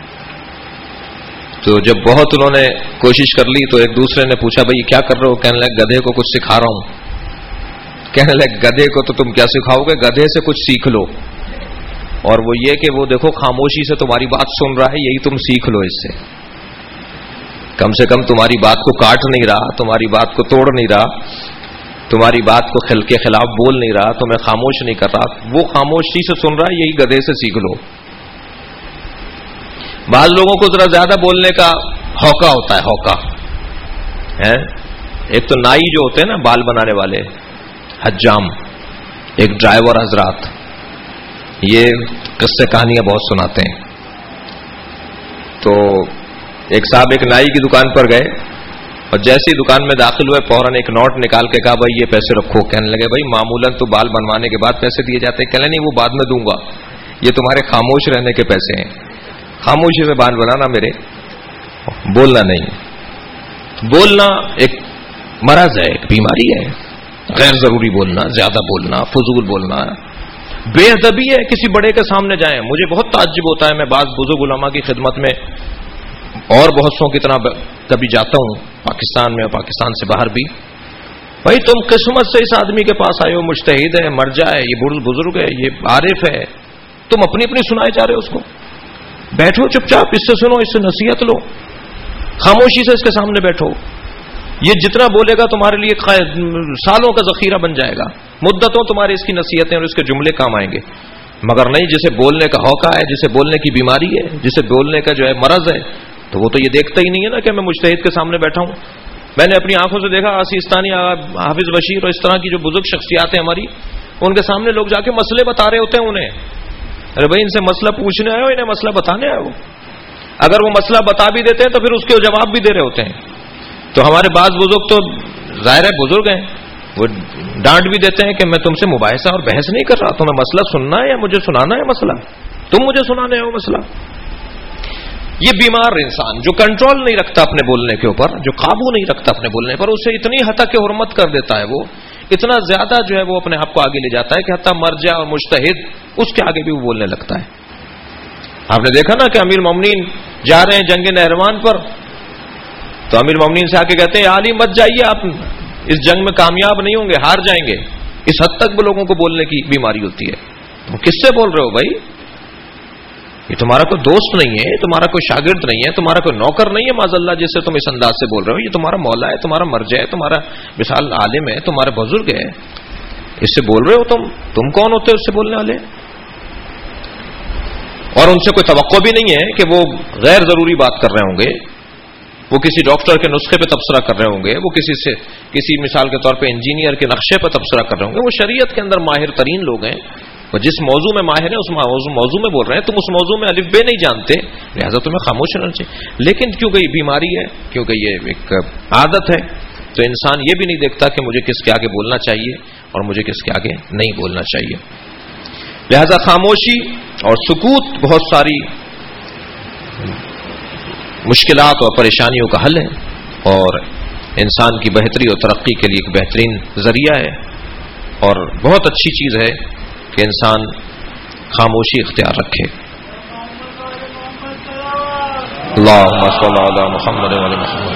تو جب بہت انہوں نے کوشش کر لی تو ایک دوسرے نے پوچھا بھائی کیا کر رہے ہو؟ کہنے لگے گدھے کو کچھ سکھا رہا ہوں. کہنے لگے گدھے کو تو تم کیا سکھاؤ گے, گدھے سے کچھ سیکھ لو. اور وہ یہ کہ وہ دیکھو خاموشی سے تمہاری بات سن رہا ہے, یہی تم سیکھ لو اس سے. کم سے کم تمہاری بات کو کاٹ نہیں رہا, تمہاری بات کو توڑ نہیں رہا, تمہاری بات کو خل کے خلاف بول نہیں رہا, تمہیں خاموش نہیں کر رہا, وہ خاموشی سے سن رہا ہے, یہی گدھے سے سیکھ لو. بعض لوگوں کو ذرا زیادہ بولنے کا ہوکا ہوتا ہے, ہوکا ہے. ایک تو نائی جو ہوتے ہیں نا بال بنانے والے, حجام, ایک ڈرائیور حضرات, یہ قصے کہانیاں بہت سناتے ہیں. تو ایک صاحب ایک نائی کی دکان پر گئے اور جیسے ہی دکان میں داخل ہوئے فوراً ایک نوٹ نکال کے کہا بھائی یہ پیسے رکھو. کہنے لگے بھائی معمولاً تو بال بنوانے کے بعد پیسے دیے جاتے ہیں. کہنے نہیں وہ بعد میں دوں گا, یہ تمہارے خاموش رہنے کے پیسے ہیں. خاموشی سے بال بنانا میرے, بولنا نہیں. بولنا ایک مرض ہے, ایک بیماری ہے. غیر ضروری بولنا, زیادہ بولنا, فضول بولنا, بے ادبی ہے. کسی بڑے کے سامنے جائیں, مجھے بہت تعجب ہوتا ہے, میں بعض بزرگ علماء کی خدمت میں اور بہت سو کی طرح کبھی جاتا ہوں پاکستان میں اور پاکستان سے باہر بھی. بھائی تم قسمت سے اس آدمی کے پاس آئے ہو, مجتہد ہے, مرجع ہے, یہ بزرگ ہے, یہ عارف ہے, تم اپنی اپنی سنائے جا رہے ہو اس کو. بیٹھو چپ چاپ, اس سے سنو, اس سے نصیحت لو, خاموشی سے اس کے سامنے بیٹھو. یہ جتنا بولے گا تمہارے لیے سالوں کا ذخیرہ بن جائے گا, مدتوں تمہاری اس کی نصیحتیں اور اس کے جملے کام آئیں گے. مگر نہیں, جسے بولنے کا ہوکا ہے, جسے بولنے کی بیماری ہے, جسے بولنے کا جو ہے مرض ہے, تو وہ تو یہ دیکھتا ہی نہیں ہے نا کہ میں مجتہد کے سامنے بیٹھا ہوں. میں نے اپنی آنکھوں سے دیکھا سیستانی, حافظ بشیر اور اس طرح کی جو بزرگ شخصیات ہیں ہماری, ان کے سامنے لوگ جا کے مسئلے بتا رہے ہوتے ہیں انہیں. ارے بھائی ان سے مسئلہ پوچھنے آئے ہو, انہیں مسئلہ بتانے آئے ہو. اگر وہ مسئلہ بتا بھی دیتے ہیں تو پھر اس کے جواب بھی دے رہے ہوتے ہیں. تو ہمارے بعض بزرگ تو ظاہر ہے بزرگ ہیں, وہ ڈانٹ بھی دیتے ہیں کہ میں تم سے مباحثہ اور بحث نہیں کر رہا, تمہیں مسئلہ سننا ہے یا مجھے سنانا ہے مسئلہ, تم مجھے سنانے ہو مسئلہ. یہ بیمار انسان جو کنٹرول نہیں رکھتا اپنے بولنے کے اوپر, جو قابو نہیں رکھتا اپنے بولنے پر, اسے اتنی حد کہ حرمت کر دیتا ہے, وہ اتنا زیادہ جو ہے وہ اپنے آپ کو آگے لے جاتا ہے کہ حتیٰ مرجع اور مجتہد اس کے آگے بھی وہ بولنے لگتا ہے. آپ نے دیکھا نا کہ امیر المومنین جا رہے ہیں جنگ نہروان پر, تو امیر المومنین سے آ کے کہتے ہیں علی مت جائیے, آپ اس جنگ میں کامیاب نہیں ہوں گے, ہار جائیں گے. اس حد تک وہ لوگوں کو بولنے کی بیماری ہوتی ہے. تم کس سے بول رہے ہو بھائی؟ یہ تمہارا کوئی دوست نہیں ہے, تمہارا کوئی شاگرد نہیں ہے, تمہارا کوئی نوکر نہیں ہے معاذ اللہ جس سے تم اس انداز سے بول رہے ہو. یہ تمہارا مولا ہے, تمہارا مرجع ہے, تمہارا مثال عالم ہے, تمہارا بزرگ ہے, اس سے بول رہے ہو تم. تم کون ہوتے ہو اس سے بولنے والے؟ اور ان سے کوئی توقع بھی نہیں ہے کہ وہ غیر ضروری بات کر رہے ہوں گے, وہ کسی ڈاکٹر کے نسخے پہ تبصرہ کر رہے ہوں گے, وہ کسی سے کسی مثال کے طور پہ انجینئر کے نقشے پہ تبصرہ کر رہے ہوں گے. وہ شریعت کے اندر ماہر ترین لوگ ہیں, وہ جس موضوع میں ماہر ہیں اس موضوع میں بول رہے ہیں. تم اس موضوع میں الف بے نہیں جانتے, لہذا تمہیں خاموش رہنا چاہیے. لیکن کیونکہ یہ بیماری ہے, کیونکہ یہ ایک عادت ہے, تو انسان یہ بھی نہیں دیکھتا کہ مجھے کس کے آگے بولنا چاہیے اور مجھے کس کے آگے نہیں بولنا چاہیے. لہذا خاموشی اور سکوت بہت ساری مشکلات اور پریشانیوں کا حل ہے, اور انسان کی بہتری اور ترقی کے لیے ایک بہترین ذریعہ ہے, اور بہت اچھی چیز ہے کہ انسان خاموشی اختیار رکھے. اللہم صل علی محمد و علی محمد.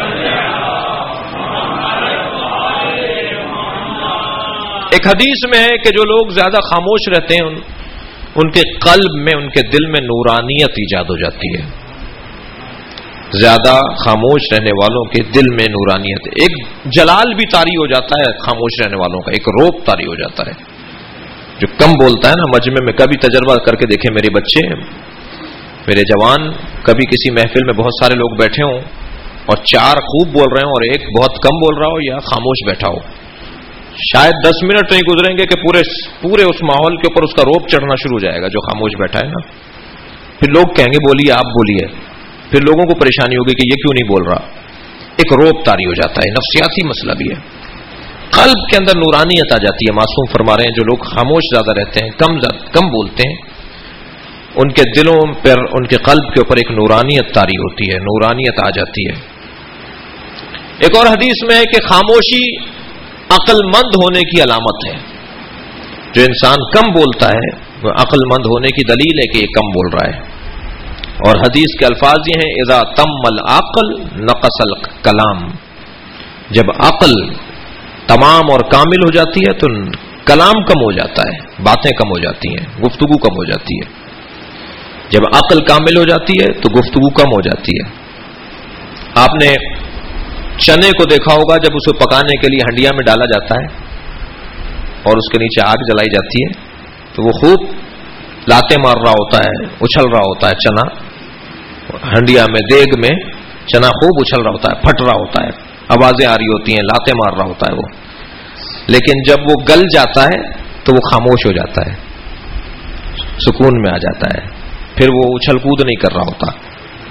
ایک حدیث میں ہے کہ جو لوگ زیادہ خاموش رہتے ہیں ان, ان کے قلب میں, ان کے دل میں نورانیت ایجاد ہو جاتی ہے. زیادہ خاموش رہنے والوں کے دل میں نورانیت, ایک جلال بھی طاری ہو جاتا ہے خاموش رہنے والوں کا, ایک روپ طاری ہو جاتا ہے. جو کم بولتا ہے نا مجمع میں, کبھی تجربہ کر کے دیکھیں میرے بچے, میرے جوان, کبھی کسی محفل میں بہت سارے لوگ بیٹھے ہوں اور چار خوب بول رہے ہوں اور ایک بہت کم بول رہا ہو یا خاموش بیٹھا ہو, شاید دس منٹ نہیں گزریں گے کہ پورے پورے اس ماحول کے اوپر اس کا روپ چڑھنا شروع ہو جائے گا جو خاموش بیٹھا ہے نا. پھر لوگ کہیں گے بولیے, آپ بولیے, پھر لوگوں کو پریشانی ہوگی کہ یہ کیوں نہیں بول رہا. ایک روپ طاری ہو جاتا ہے, نفسیاتی مسئلہ بھی ہے. قلب کے اندر نورانیت آ جاتی ہے. معصوم فرما رہے ہیں جو لوگ خاموش زیادہ رہتے ہیں, کم کم بولتے ہیں, ان کے دلوں پر, ان کے قلب کے اوپر ایک نورانیت طاری ہوتی ہے, نورانیت آ جاتی ہے. ایک اور حدیث میں ہے کہ خاموشی عقل مند ہونے کی علامت ہے. جو انسان کم بولتا ہے وہ عقل مند ہونے کی دلیل ہے کہ یہ کم بول رہا ہے. اور حدیث کے الفاظ یہ ہیں اذا تم العقل نقص الکلام. جب عقل تمام اور کامل ہو جاتی ہے تو کلام کم ہو جاتا ہے, باتیں کم ہو جاتی ہیں, گفتگو کم ہو جاتی ہے. جب عقل کامل ہو جاتی ہے تو گفتگو کم ہو جاتی ہے. آپ نے چنے کو دیکھا ہوگا جب اسے پکانے کے لیے ہنڈیا میں ڈالا جاتا ہے اور اس کے نیچے آگ جلائی جاتی ہے تو وہ خوب لاتے مار رہا ہوتا ہے, اچھل رہا ہوتا ہے. چنا ہنڈیا میں, دیگ میں چنا خوب اچھل رہا ہوتا ہے, پھٹ رہا ہوتا ہے, آوازیں آ رہی ہوتی ہیں, لاتے مار رہا ہوتا ہے وہ. لیکن جب وہ گل جاتا ہے تو وہ خاموش ہو جاتا ہے, سکون میں آ جاتا ہے, پھر وہ اچھل کود نہیں کر رہا ہوتا.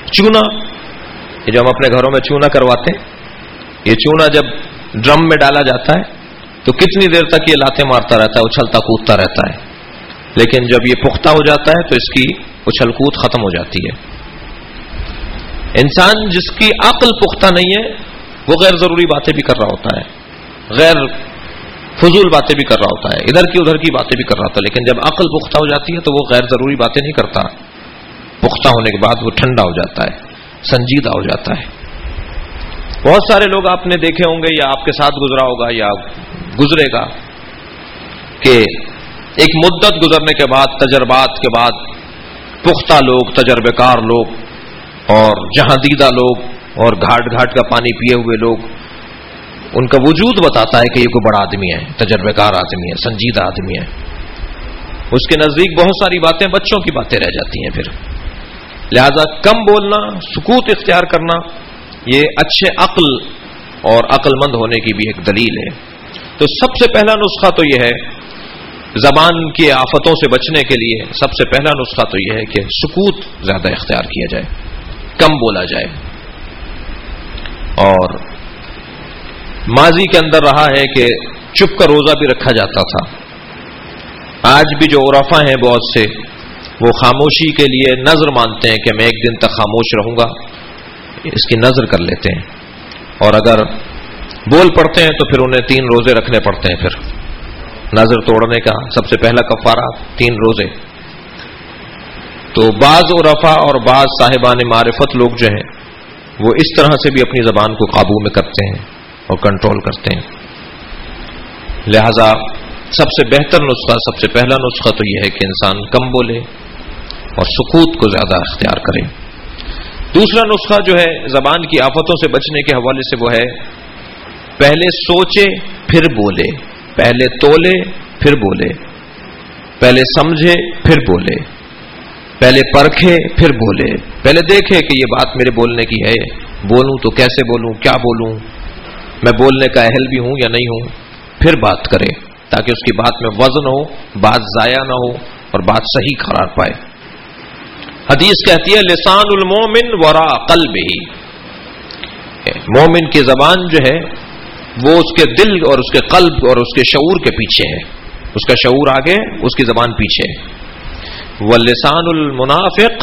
चूना, ये जो हम अपने घरों में चूना करवाते हैं, ये चूना जब ड्रम में डाला जाता है तो कितनी देर तक ये लाते मारता रहता है, उछलता कूदता रहता है, लेकिन जब ये पुख्ता हो जाता है तो इसकी उछल कूद खत्म हो जाती है। इंसान जिसकी अक्ल पुख्ता नहीं है वो गैर जरूरी बातें भी कर रहा होता है, गैर फजूल बातें भी कर रहा होता है, इधर की उधर की बातें भी कर रहा होता है, लेकिन जब अक्ल पुख्ता हो जाती है तो वो गैर जरूरी बातें नहीं करता। पुख्ता होने के बाद वो ठंडा हो जाता है, संजीदा हो जाता है। बहुत सारे लोग आपने देखे होंगे या आपके साथ गुजरा होगा या गुजरेगा कि एक मुद्दत गुजरने के बाद, तजर्बात के बाद, पुख्ता लोग, तजर्बेकार लोग और जहांदीदा लोग और घाट घाट का पानी पिए हुए लोग, उनका वजूद बताता है कि ये कोई बड़ा आदमी है, तजर्बेकार आदमी है, संजीदा आदमी है। उसके नजदीक बहुत सारी बातें बच्चों की बातें रह जाती हैं। फिर लिहाजा कम बोलना, सुकूत इख्तियार करना, ये अच्छे अक्ल और अक्लमंद होने की भी एक दलील है। तो सबसे पहला नुस्खा तो यह है, जबान की आफतों से बचने के लिए सबसे पहला नुस्खा तो यह है कि सुकूत ज्यादा इख्तियार किया जाए, कम बोला जाए। और माजी के अंदर रहा है कि चुप का रोजा भी रखा जाता था। आज भी जो उरफा हैं बहुत से, वो खामोशी के लिए नजर मानते हैं कि मैं एक दिन तक खामोश रहूंगा, इसकी नजर कर लेते हैं। और अगर बोल पड़ते हैं तो फिर उन्हें तीन रोजे रखने पड़ते हैं। फिर नजर तोड़ने का सबसे पहला कफारा तीन रोजे। तो बाज उरफा और बाज साहिबान मारिफत लोग जो हैं वो इस तरह से भी अपनी जबान को काबू में करते हैं और कंट्रोल करते हैं। लिहाजा सबसे बेहतर नुस्खा, सबसे पहला नुस्खा तो यह है कि इंसान कम बोले और सुकूत को ज्यादा इख्तियार करे। दूसरा नुस्खा जो है जबान की आफतों से बचने के हवाले से वो है, पहले सोचे फिर बोले, पहले तोले फिर बोले, पहले समझे फिर बोले, पहले परखे फिर बोले, पहले देखे कि ये बात मेरे बोलने की है, बोलूं तो कैसे बोलूं, क्या बोलूं, मैं बोलने का अहल भी हूं या नहीं हूं, फिर बात करे, ताकि उसकी बात में वजन हो, बात जाया ना हो और बात सही करार पाए। हदीस कहती है, लिसानुल मोमिन वरा क़ल्बिही, मोमिन की जबान जो है वो उसके दिल और उसके कल्ब और उसके शऊर के पीछे है। उसका शऊर आगे, उसकी जबान पीछे है। व लिसानुल मुनाफिक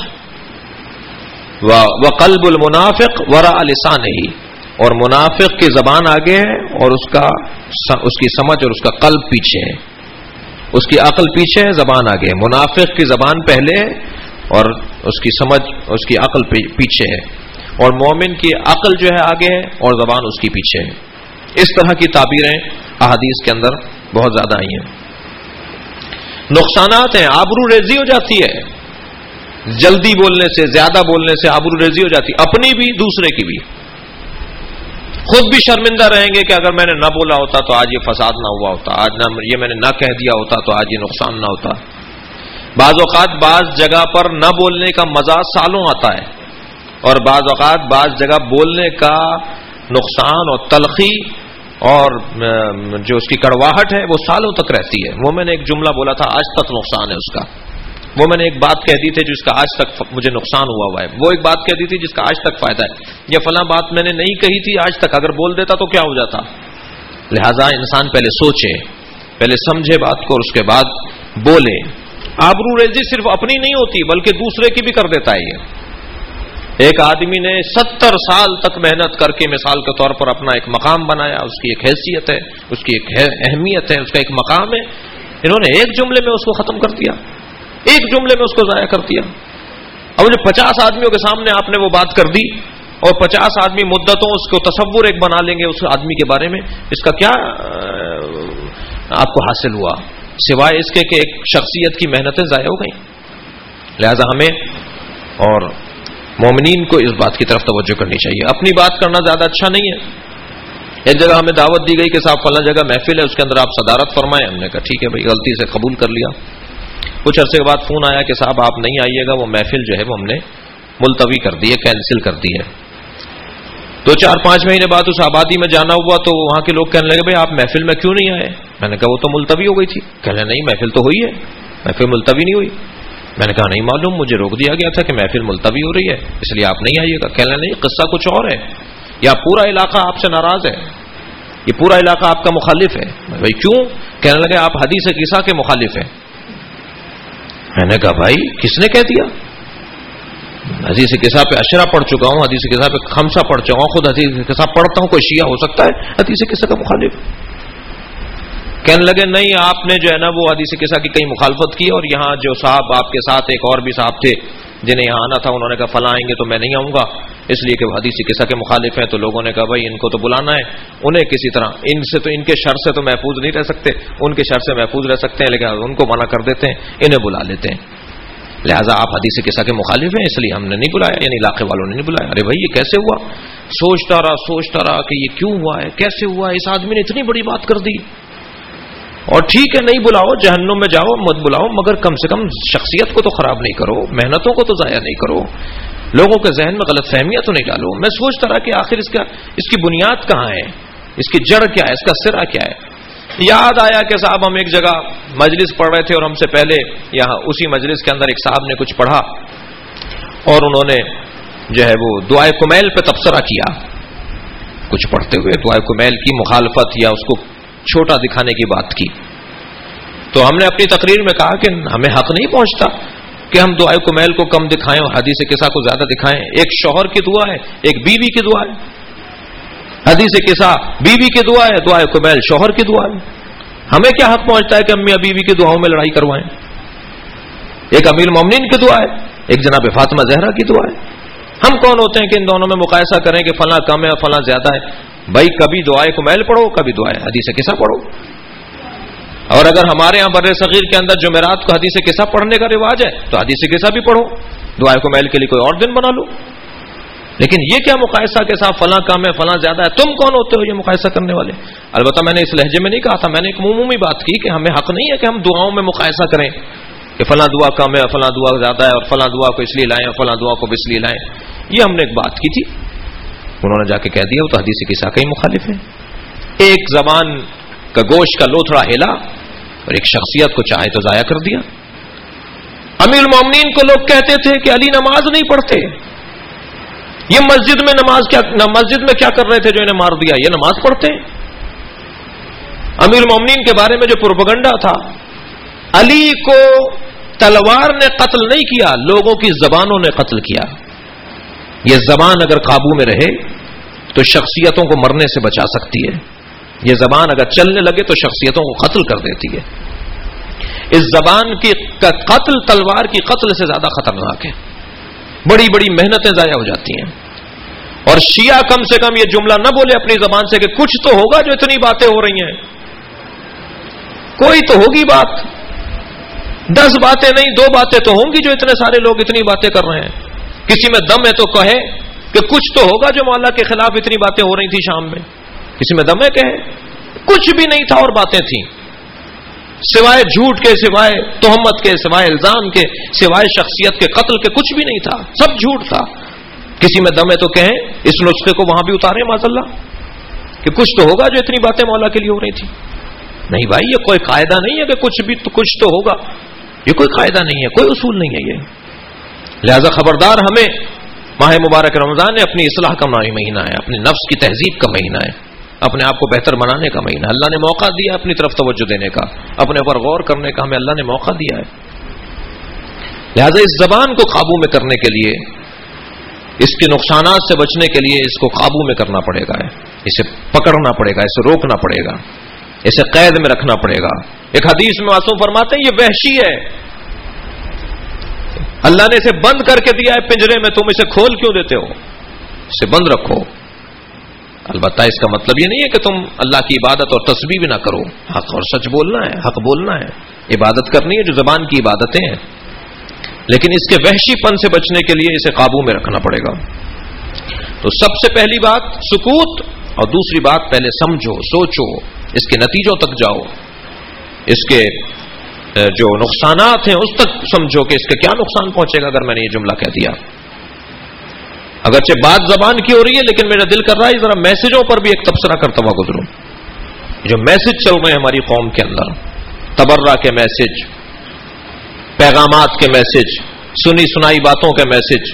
व क़ल्बुल मुनाफिक वरा लिसानिही, और मुनाफिक की जबान आगे है और उसका उसकी समझ और उसका कल्ब पीछे है। उसकी अक्ल पीछे है, जबान आगे है। मुनाफिक की जबान पहले है और उसकी समझ, उसकी अक्ल पीछे है। और मोमिन की अक्ल जो है आगे है और जबान उसकी पीछे है। इस तरह की ताबीरें अहादीस के अंदर बहुत ज्यादा आई हैं। नुकसानात हैं, आबरू रेजी हो जाती है, जल्दी बोलने से, ज्यादा बोलने से आबरू रेजी हो जाती है, अपनी भी दूसरे की भी। खुद भी शर्मिंदा रहेंगे कि अगर मैंने ना बोला होता तो आज ये फसाद ना हुआ होता, आज ना ये मैंने ना कह दिया होता तो आज ये नुकसान ना होता। बाज़ औक़ात बाज़ जगह पर न बोलने का मजा सालों आता है और बाज़ औक़ात बाज़ जगह बोलने का नुकसान और तलखी और जो उसकी कड़वाहट है वो सालों तक रहती है। वो मैंने एक जुमला बोला था, आज तक नुकसान है उसका। वो मैंने एक बात कह दी थी जिसका आज तक मुझे नुकसान हुआ हुआ है। वो एक बात कह दी थी जिसका आज तक फायदा है। या फला बात मैंने नहीं कही थी आज तक, अगर बोल देता तो क्या हो जाता। लिहाजा इंसान पहले सोचे, पहले समझे बात को और उसके बाद बोले। आबरू रेजी सिर्फ अपनी नहीं होती बल्कि दूसरे की भी कर देता है ये। एक आदमी ने सत्तर साल तक मेहनत करके मिसाल के तौर पर अपना एक मकाम बनाया, उसकी एक हैसियत है, उसकी एक अहमियत है, उसका एक मकाम है। इन्होंने एक जुमले में उसको खत्म कर दिया, एक जुमले में उसको जाया कर दिया। अब जो पचास आदमियों के सामने आपने वो बात कर दी और पचास आदमी मुद्दतों उसको तसव्वुर एक बना लेंगे उस आदमी के बारे में, इसका क्या आपको हासिल हुआ सिवाय इसके कि एक शख्सियत की मेहनतें जाया हो गई। लिहाजा हमें और मोमिनीन को इस बात की तरफ तवज्जो करनी चाहिए। अपनी बात करना ज्यादा अच्छा नहीं है। एक जगह हमें दावत दी गई कि साहब फला जगह महफिल है, उसके अंदर आप सदारत फरमाएं। हमने कहा ठीक है भाई, गलती से कबूल कर लिया। कुछ अरसे के बाद फोन आया कि साहब आप नहीं आइएगा, वो महफिल जो है वो हमने मुलतवी कर दी है, कैंसिल कर दी है। दो चार पांच महीने बाद उस आबादी में जाना हुआ तो वहां के लोग कहने लगे भाई आप महफिल में क्यों नहीं आए। मैंने कहा वो तो मुलतवी हो गई थी। कहने नहीं महफिल तो हुई है, महफिल मुलतवी नहीं हुई। میں نے کہا نہیں معلوم، مجھے روک دیا گیا تھا کہ محفل ملتوی ہو رہی ہے اس لیے آپ نہیں آئیے گا. کہنے نہیں، قصہ کچھ اور ہے، یا پورا علاقہ آپ سے ناراض ہے، یہ پورا علاقہ آپ کا مخالف ہے. بھائی کیوں؟ کہنے لگے آپ حدیث قصہ کے مخالف ہیں. میں نے کہا بھائی کس نے کہہ دیا؟ حدیث قصہ پہ اشرا پڑھ چکا ہوں، حدیث قصہ پہ خمسہ پڑھ چکا ہوں، خود حدیث قصہ پڑھتا ہوں، کوئی شیعہ ہو سکتا ہے حدیث قصہ کا مخالف؟ کہنے لگے نہیں، آپ نے جو ہے نا وہ حدیث قصہ کی کئی مخالفت کی، اور یہاں جو صاحب آپ کے ساتھ ایک اور بھی صاحب تھے جنہیں یہاں آنا تھا، انہوں نے کہا فلاں آئیں گے تو میں نہیں آؤں گا، اس لیے کہ وہ حدیث قصہ کے مخالف ہیں. تو لوگوں نے کہا بھائی ان کو تو بلانا ہے، انہیں کسی طرح ان سے تو ان کے شر سے تو محفوظ نہیں رہ سکتے، ان کے شر سے محفوظ رہ سکتے ہیں لیکن ان کو منع کر دیتے ہیں، انہیں بلا لیتے ہیں. لہٰذا آپ حدیث قصہ کے مخالف ہیں اس لیے ہم نے نہیں بلایا، یعنی علاقے والوں نے نہیں بلایا. ارے بھائی یہ کیسے ہوا؟ سوچتا رہا سوچتا رہا کہ یہ کیوں ہوا ہے، کیسے ہوا ہے، اس آدمی نے اتنی بڑی بات کر دی. اور ٹھیک ہے نہیں بلاؤ، جہنم میں جاؤ، مت بلاؤ، مگر کم سے کم شخصیت کو تو خراب نہیں کرو، محنتوں کو تو ضائع نہیں کرو، لوگوں کے ذہن میں غلط فہمیاں تو نہیں ڈالو. میں سوچتا رہا کہ آخر اس کا اس کی بنیاد کہاں ہے، اس کی جڑ کیا ہے، اس کا سرا کیا ہے. یاد آیا کہ صاحب ہم ایک جگہ مجلس پڑھ رہے تھے اور ہم سے پہلے یہاں اسی مجلس کے اندر ایک صاحب نے کچھ پڑھا اور انہوں نے جو ہے وہ دعائے کمیل پہ تبصرہ کیا. کچھ پڑھتے ہوئے دعائے کمیل کی مخالفت یا اس کو چھوٹا دکھانے کی بات کی. تو ہم نے اپنی تقریر میں کہا کہ ہمیں حق نہیں پہنچتا کہ ہم دعائے کمیل کو کم دکھائیں اور حدیث قصہ کو زیادہ دکھائیں. ایک شوہر کی دعا ہے، ایک بیوی کی دعا ہے. حدیث قصہ بیوی کی دعا ہے، دعائے کمیل شوہر کی دعا ہے. ہمیں کیا حق پہنچتا ہے کہ ہم میاں بیوی کی دعاؤں میں لڑائی کروائیں؟ ایک امیر المومنین کی دعا ہے، ایک جناب فاطمہ زہرا کی دعا ہے. ہم کون ہوتے ہیں کہ ان دونوں میں مقایسہ کریں کہ فلاں کم ہے اور فلاں زیادہ ہے؟ بھائی کبھی دعائے کمیل پڑھو، کبھی دعائے حدیث قصہ پڑھو. اور اگر ہمارے یہاں بر صغیر کے اندر جمعرات کو حدیث قصہ پڑھنے کا رواج ہے تو حدیث قصہ بھی پڑھو، دعائے کمیل کے لیے کوئی اور دن بنا لو. لیکن یہ کیا مقایسہ کے ساتھ فلاں کم ہے فلاں زیادہ ہے؟ تم کون ہوتے ہو یہ مقایسہ کرنے والے؟ البتہ میں نے اس لہجے میں نہیں کہا تھا، میں نے ایک عمومی بات کی کہ ہمیں حق نہیں ہے کہ ہم دعاؤں میں مقایسہ کریں کہ فلاں دعا کم ہے اور فلاں دعا زیادہ ہے اور فلاں دعا کو اس لیے لائیں اور فلاں دعا کو اس لیے لائیں. یہ ہم نے ایک بات کی تھی، انہوں نے جا کے کہہ دیا وہ تو حدیث قصہ کا ہی مخالف ہے. ایک زبان کا گوشت کا لوتھڑا ہلا اور ایک شخصیت کو چاہے تو ضائع کر دیا. امیر المومنین کو لوگ کہتے تھے کہ علی نماز نہیں پڑھتے، یہ مسجد میں نماز کیا مسجد میں کیا کر رہے تھے جو انہیں مار دیا؟ یہ نماز پڑھتے ہیں. امیر المومنین کے بارے میں جو پروپیگنڈا تھا، علی کو تلوار نے قتل نہیں کیا، لوگوں کی زبانوں نے قتل کیا. یہ زبان اگر قابو میں رہے تو شخصیتوں کو مرنے سے بچا سکتی ہے. یہ زبان اگر چلنے لگے تو شخصیتوں کو قتل کر دیتی ہے. اس زبان کی قتل تلوار کی قتل سے زیادہ خطرناک ہے. بڑی بڑی محنتیں ضائع ہو جاتی ہیں. اور شیعہ کم سے کم یہ جملہ نہ بولے اپنی زبان سے کہ کچھ تو ہوگا جو اتنی باتیں ہو رہی ہیں. کوئی تو ہوگی بات، دس باتیں نہیں دو باتیں تو ہوں گی جو اتنے سارے لوگ اتنی باتیں کر رہے ہیں. کسی میں دم ہے تو کہے کہ کچھ تو ہوگا جو مولا کے خلاف اتنی باتیں ہو رہی تھی شام میں. کسی میں دم ہے کہے کچھ بھی نہیں تھا اور باتیں تھیں، سوائے جھوٹ کے، سوائے تہمت کے، سوائے الزام کے، سوائے شخصیت کے قتل کے کچھ بھی نہیں تھا، سب جھوٹ تھا. کسی میں دم ہے تو کہیں اس نسخے کو وہاں بھی اتارے معاذ اللہ کہ کچھ تو ہوگا جو اتنی باتیں مولا کے لیے ہو رہی تھی. نہیں بھائی یہ کوئی قاعدہ نہیں ہے کہ کچھ بھی تو کچھ تو ہوگا، یہ کوئی قاعدہ نہیں ہے، کوئی اصول نہیں ہے یہ. لہذا خبردار، ہمیں ماہ مبارک رمضان اپنی اصلاح کا مہینہ ہے، اپنی نفس کی تہذیب کا مہینہ ہے، اپنے آپ کو بہتر بنانے کا مہینہ. اللہ نے موقع دیا اپنی طرف توجہ دینے کا، اپنے اوپر غور کرنے کا ہمیں اللہ نے موقع دیا ہے. لہذا اس زبان کو قابو میں کرنے کے لیے، اس کے نقصانات سے بچنے کے لیے اس کو قابو میں کرنا پڑے گا، اسے پکڑنا پڑے گا، اسے روکنا پڑے گا، اسے قید میں رکھنا پڑے گا. ایک حدیث میں معصوم فرماتے ہیں یہ وحشی ہے، اللہ نے اسے بند کر کے دیا ہے پنجرے میں، تم اسے کھول کیوں دیتے ہو؟ اسے بند رکھو. البتہ اس کا مطلب یہ نہیں ہے کہ تم اللہ کی عبادت اور تسبیح بھی نہ کرو. حق اور سچ بولنا ہے، حق بولنا ہے، عبادت کرنی ہے جو زبان کی عبادتیں ہیں، لیکن اس کے وحشی پن سے بچنے کے لیے اسے قابو میں رکھنا پڑے گا. تو سب سے پہلی بات سکوت، اور دوسری بات پہلے سمجھو، سوچو، اس کے نتیجوں تک جاؤ، اس کے جو نقصانات ہیں اس تک سمجھو کہ اس کے کیا نقصان پہنچے گا اگر میں نے یہ جملہ کہہ دیا. اگرچہ بات زبان کی ہو رہی ہے لیکن میرا دل کر رہا ہے ذرا میسجوں پر بھی ایک تبصرہ کرتا ہوا گزروں. جو میسج چل رہے ہیں ہماری قوم کے اندر، تبرہ کے میسج، پیغامات کے میسج، سنی سنائی باتوں کے میسج.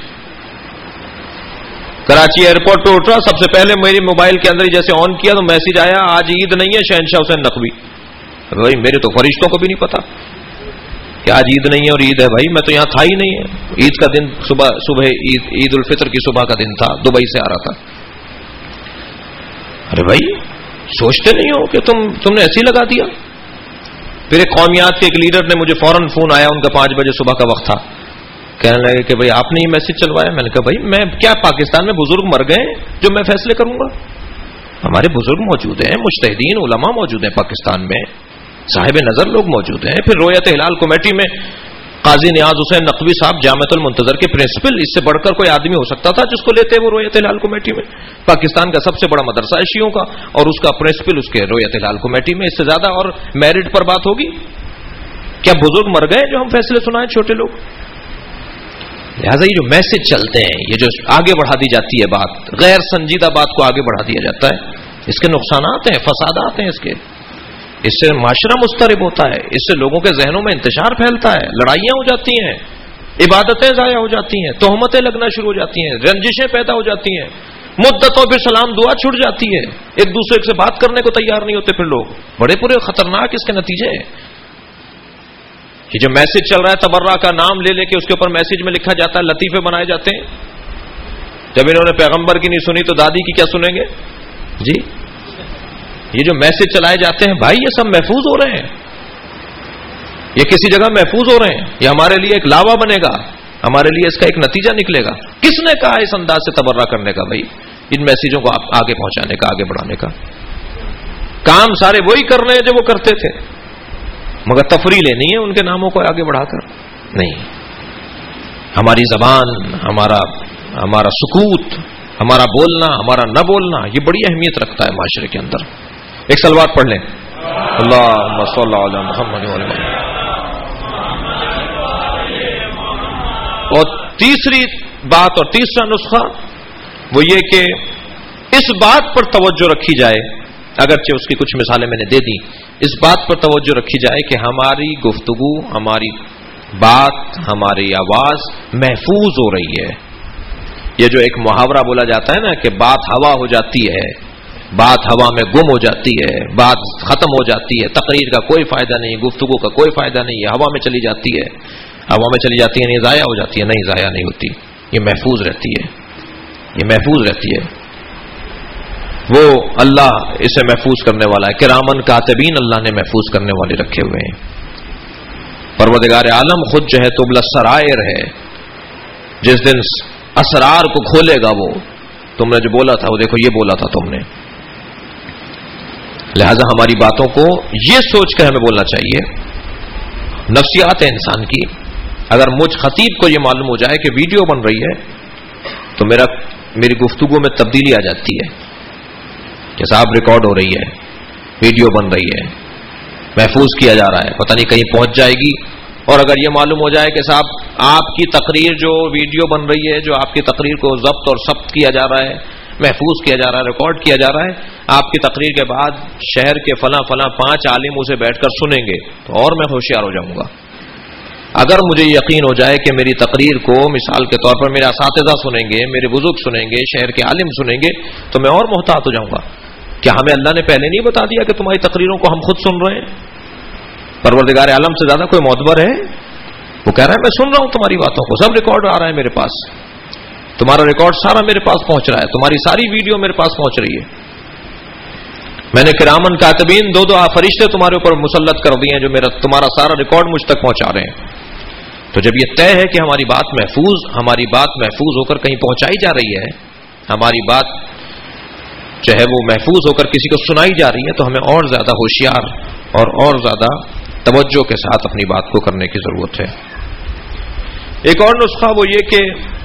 کراچی ایئرپورٹ پہ اٹھا، سب سے پہلے میری موبائل کے اندر ہی جیسے آن کیا تو میسج آیا آج عید نہیں ہے شہنشاہ حسین نقوی. بھائی میرے تو فرشتوں کو بھی نہیں پتا کہ آج عید نہیں ہے اور عید ہے. بھائی میں تو یہاں تھا ہی نہیں ہے. عید کا دن صبح صبح عید عید الفطر کی صبح کا دن تھا، دبئی سے آ رہا تھا. ارے بھائی سوچتے نہیں ہو کہ تم تم نے ایسے ہی لگا دیا. پھر ایک قومیات کے ایک لیڈر نے مجھے فوراً فون آیا، ان کا پانچ بجے صبح کا وقت تھا، کہنے لگے کہ بھائی آپ نے یہ میسج چلوایا. میں نے کہا بھائی میں کیا پاکستان میں بزرگ مر گئے جو میں فیصلے کروں گا؟ ہمارے بزرگ موجود ہیں، مجتہدین علماء موجود ہیں پاکستان میں، صاحب نظر لوگ موجود ہیں. پھر رویت ہلال کمیٹی میں قاضی نیاز حسین نقوی صاحب جامعۃ المنتظر کے پرنسپل، اس سے بڑھ کر کوئی آدمی ہو سکتا تھا جس کو لیتے وہ رویت ہلال کمیٹی میں. پاکستان کا سب سے بڑا مدرسہ ہے شیعوں کا، اور اس کا پرنسپل اس کے رویت ہلال کمیٹی میں. اس سے زیادہ اور میرٹ پر بات ہوگی کیا؟ بزرگ مر گئے جو ہم فیصلے سنائیں چھوٹے لوگ. لہٰذا یہ جو میسج چلتے ہیں، یہ جو آگے بڑھا دی جاتی ہے بات، غیر سنجیدہ بات کو آگے بڑھا دیا جاتا ہے، اس کے نقصانات ہیں، فسادات ہیں. اس کے اس سے معاشرہ مضطرب ہوتا ہے، اس سے لوگوں کے ذہنوں میں انتشار پھیلتا ہے، لڑائیاں ہو جاتی ہیں، عبادتیں ضائع ہو جاتی ہیں، تہمتیں لگنا شروع ہو جاتی ہیں، رنجشیں پیدا ہو جاتی ہیں، مدتوں پھر سلام دعا چھوٹ جاتی ہے، ایک دوسرے سے بات کرنے کو تیار نہیں ہوتے. پھر لوگ بڑے پورے خطرناک اس کے نتیجے ہیں. یہ جو میسج چل رہا ہے تبرہ کا نام لے لے کے اس کے اوپر میسج میں لکھا جاتا ہے، لطیفے بنائے جاتے ہیں. جب انہوں نے پیغمبر کی نہیں سنی تو دادی کی کیا سنیں گے جی؟ یہ جو میسج چلائے جاتے ہیں بھائی یہ سب محفوظ ہو رہے ہیں، یہ کسی جگہ محفوظ ہو رہے ہیں، یہ ہمارے لیے ایک لاوا بنے گا، ہمارے لیے اس کا ایک نتیجہ نکلے گا. کس نے کہا اس انداز سے تبرہ کرنے کا؟ بھائی ان میسجوں کو آگے پہنچانے کا، آگے بڑھانے کا کام سارے وہی کر رہے ہیں جو وہ کرتے تھے، مگر تفریح لینی ہے ان کے ناموں کو آگے بڑھا کر نہیں. ہماری زبان، ہمارا ہمارا سکوت، ہمارا بولنا، ہمارا نہ بولنا، یہ بڑی اہمیت رکھتا ہے معاشرے کے اندر. ایک سلوات پڑھ لیں، اللہم صلی علی محمد و علی محمد. اور تیسری بات اور تیسرا نسخہ وہ یہ کہ اس بات پر توجہ رکھی جائے، اگرچہ اس کی کچھ مثالیں میں نے دے دی، اس بات پر توجہ رکھی جائے کہ ہماری گفتگو، ہماری بات، ہماری آواز محفوظ ہو رہی ہے. یہ جو ایک محاورہ بولا جاتا ہے نا کہ بات ہوا ہو جاتی ہے، بات ہوا میں گم ہو جاتی ہے، بات ختم ہو جاتی ہے، تقریر کا کوئی فائدہ نہیں، گفتگو کا کوئی فائدہ نہیں، یہ ہوا میں چلی جاتی ہے، ہوا میں چلی جاتی ہے، نہیں ضائع ہو جاتی ہے. نہیں ضائع نہیں ہوتی، یہ محفوظ رہتی ہے، یہ محفوظ رہتی ہے. وہ اللہ اسے محفوظ کرنے والا ہے. کرامن کاتبین اللہ نے محفوظ کرنے والے رکھے ہوئے ہیں. پروردگار عالم خود جو ہے تبل السرائر ہے، جس دن اسرار کو کھولے گا وہ. تم نے جو بولا تھا وہ دیکھو یہ بولا تھا تم نے. لہذا ہماری باتوں کو یہ سوچ کر ہمیں بولنا چاہیے. نفسیات ہے انسان کی. اگر مجھ خطیب کو یہ معلوم ہو جائے کہ ویڈیو بن رہی ہے تو میرا میری گفتگو میں تبدیلی آ جاتی ہے کہ صاحب ریکارڈ ہو رہی ہے، ویڈیو بن رہی ہے، محفوظ کیا جا رہا ہے، پتہ نہیں کہیں پہنچ جائے گی. اور اگر یہ معلوم ہو جائے کہ صاحب آپ کی تقریر جو ویڈیو بن رہی ہے، جو آپ کی تقریر کو ضبط اور ثبت کیا جا رہا ہے، محفوظ کیا جا رہا ہے، ریکارڈ کیا جا رہا ہے، آپ کی تقریر کے بعد شہر کے فلاں فلاں پانچ عالم اسے بیٹھ کر سنیں گے تو اور میں ہوشیار ہو جاؤں گا. اگر مجھے یقین ہو جائے کہ میری تقریر کو مثال کے طور پر میرے اساتذہ سنیں گے، میرے بزرگ سنیں گے، شہر کے عالم سنیں گے تو میں اور محتاط ہو جاؤں گا. کیا ہمیں اللہ نے پہلے نہیں بتا دیا کہ تمہاری تقریروں کو ہم خود سن رہے ہیں؟ پروردگار عالم سے زیادہ کوئی معتبر ہے؟ وہ کہہ رہا ہے میں سن رہا ہوں تمہاری باتوں کو، سب ریکارڈ آ رہا ہے میرے پاس، تمہارا ریکارڈ سارا میرے پاس پہنچ رہا ہے، تمہاری ساری ویڈیو میرے پاس پہنچ رہی ہے. میں نے کرامن کاتبین دو دو فرشتے تمہارے اوپر مسلط کر دیے ہیں جو میرا تمہارا سارا ریکارڈ مجھ تک پہنچا رہے ہیں. تو جب یہ طے ہے کہ ہماری بات محفوظ ہماری بات محفوظ ہو کر کہیں پہنچائی جا رہی ہے، ہماری بات جو ہے وہ محفوظ ہو کر کسی کو سنائی جا رہی ہے، تو ہمیں اور زیادہ ہوشیار اور اور زیادہ توجہ کے ساتھ اپنی بات کو کرنے کی ضرورت ہے. ایک اور نسخہ وہ یہ کہ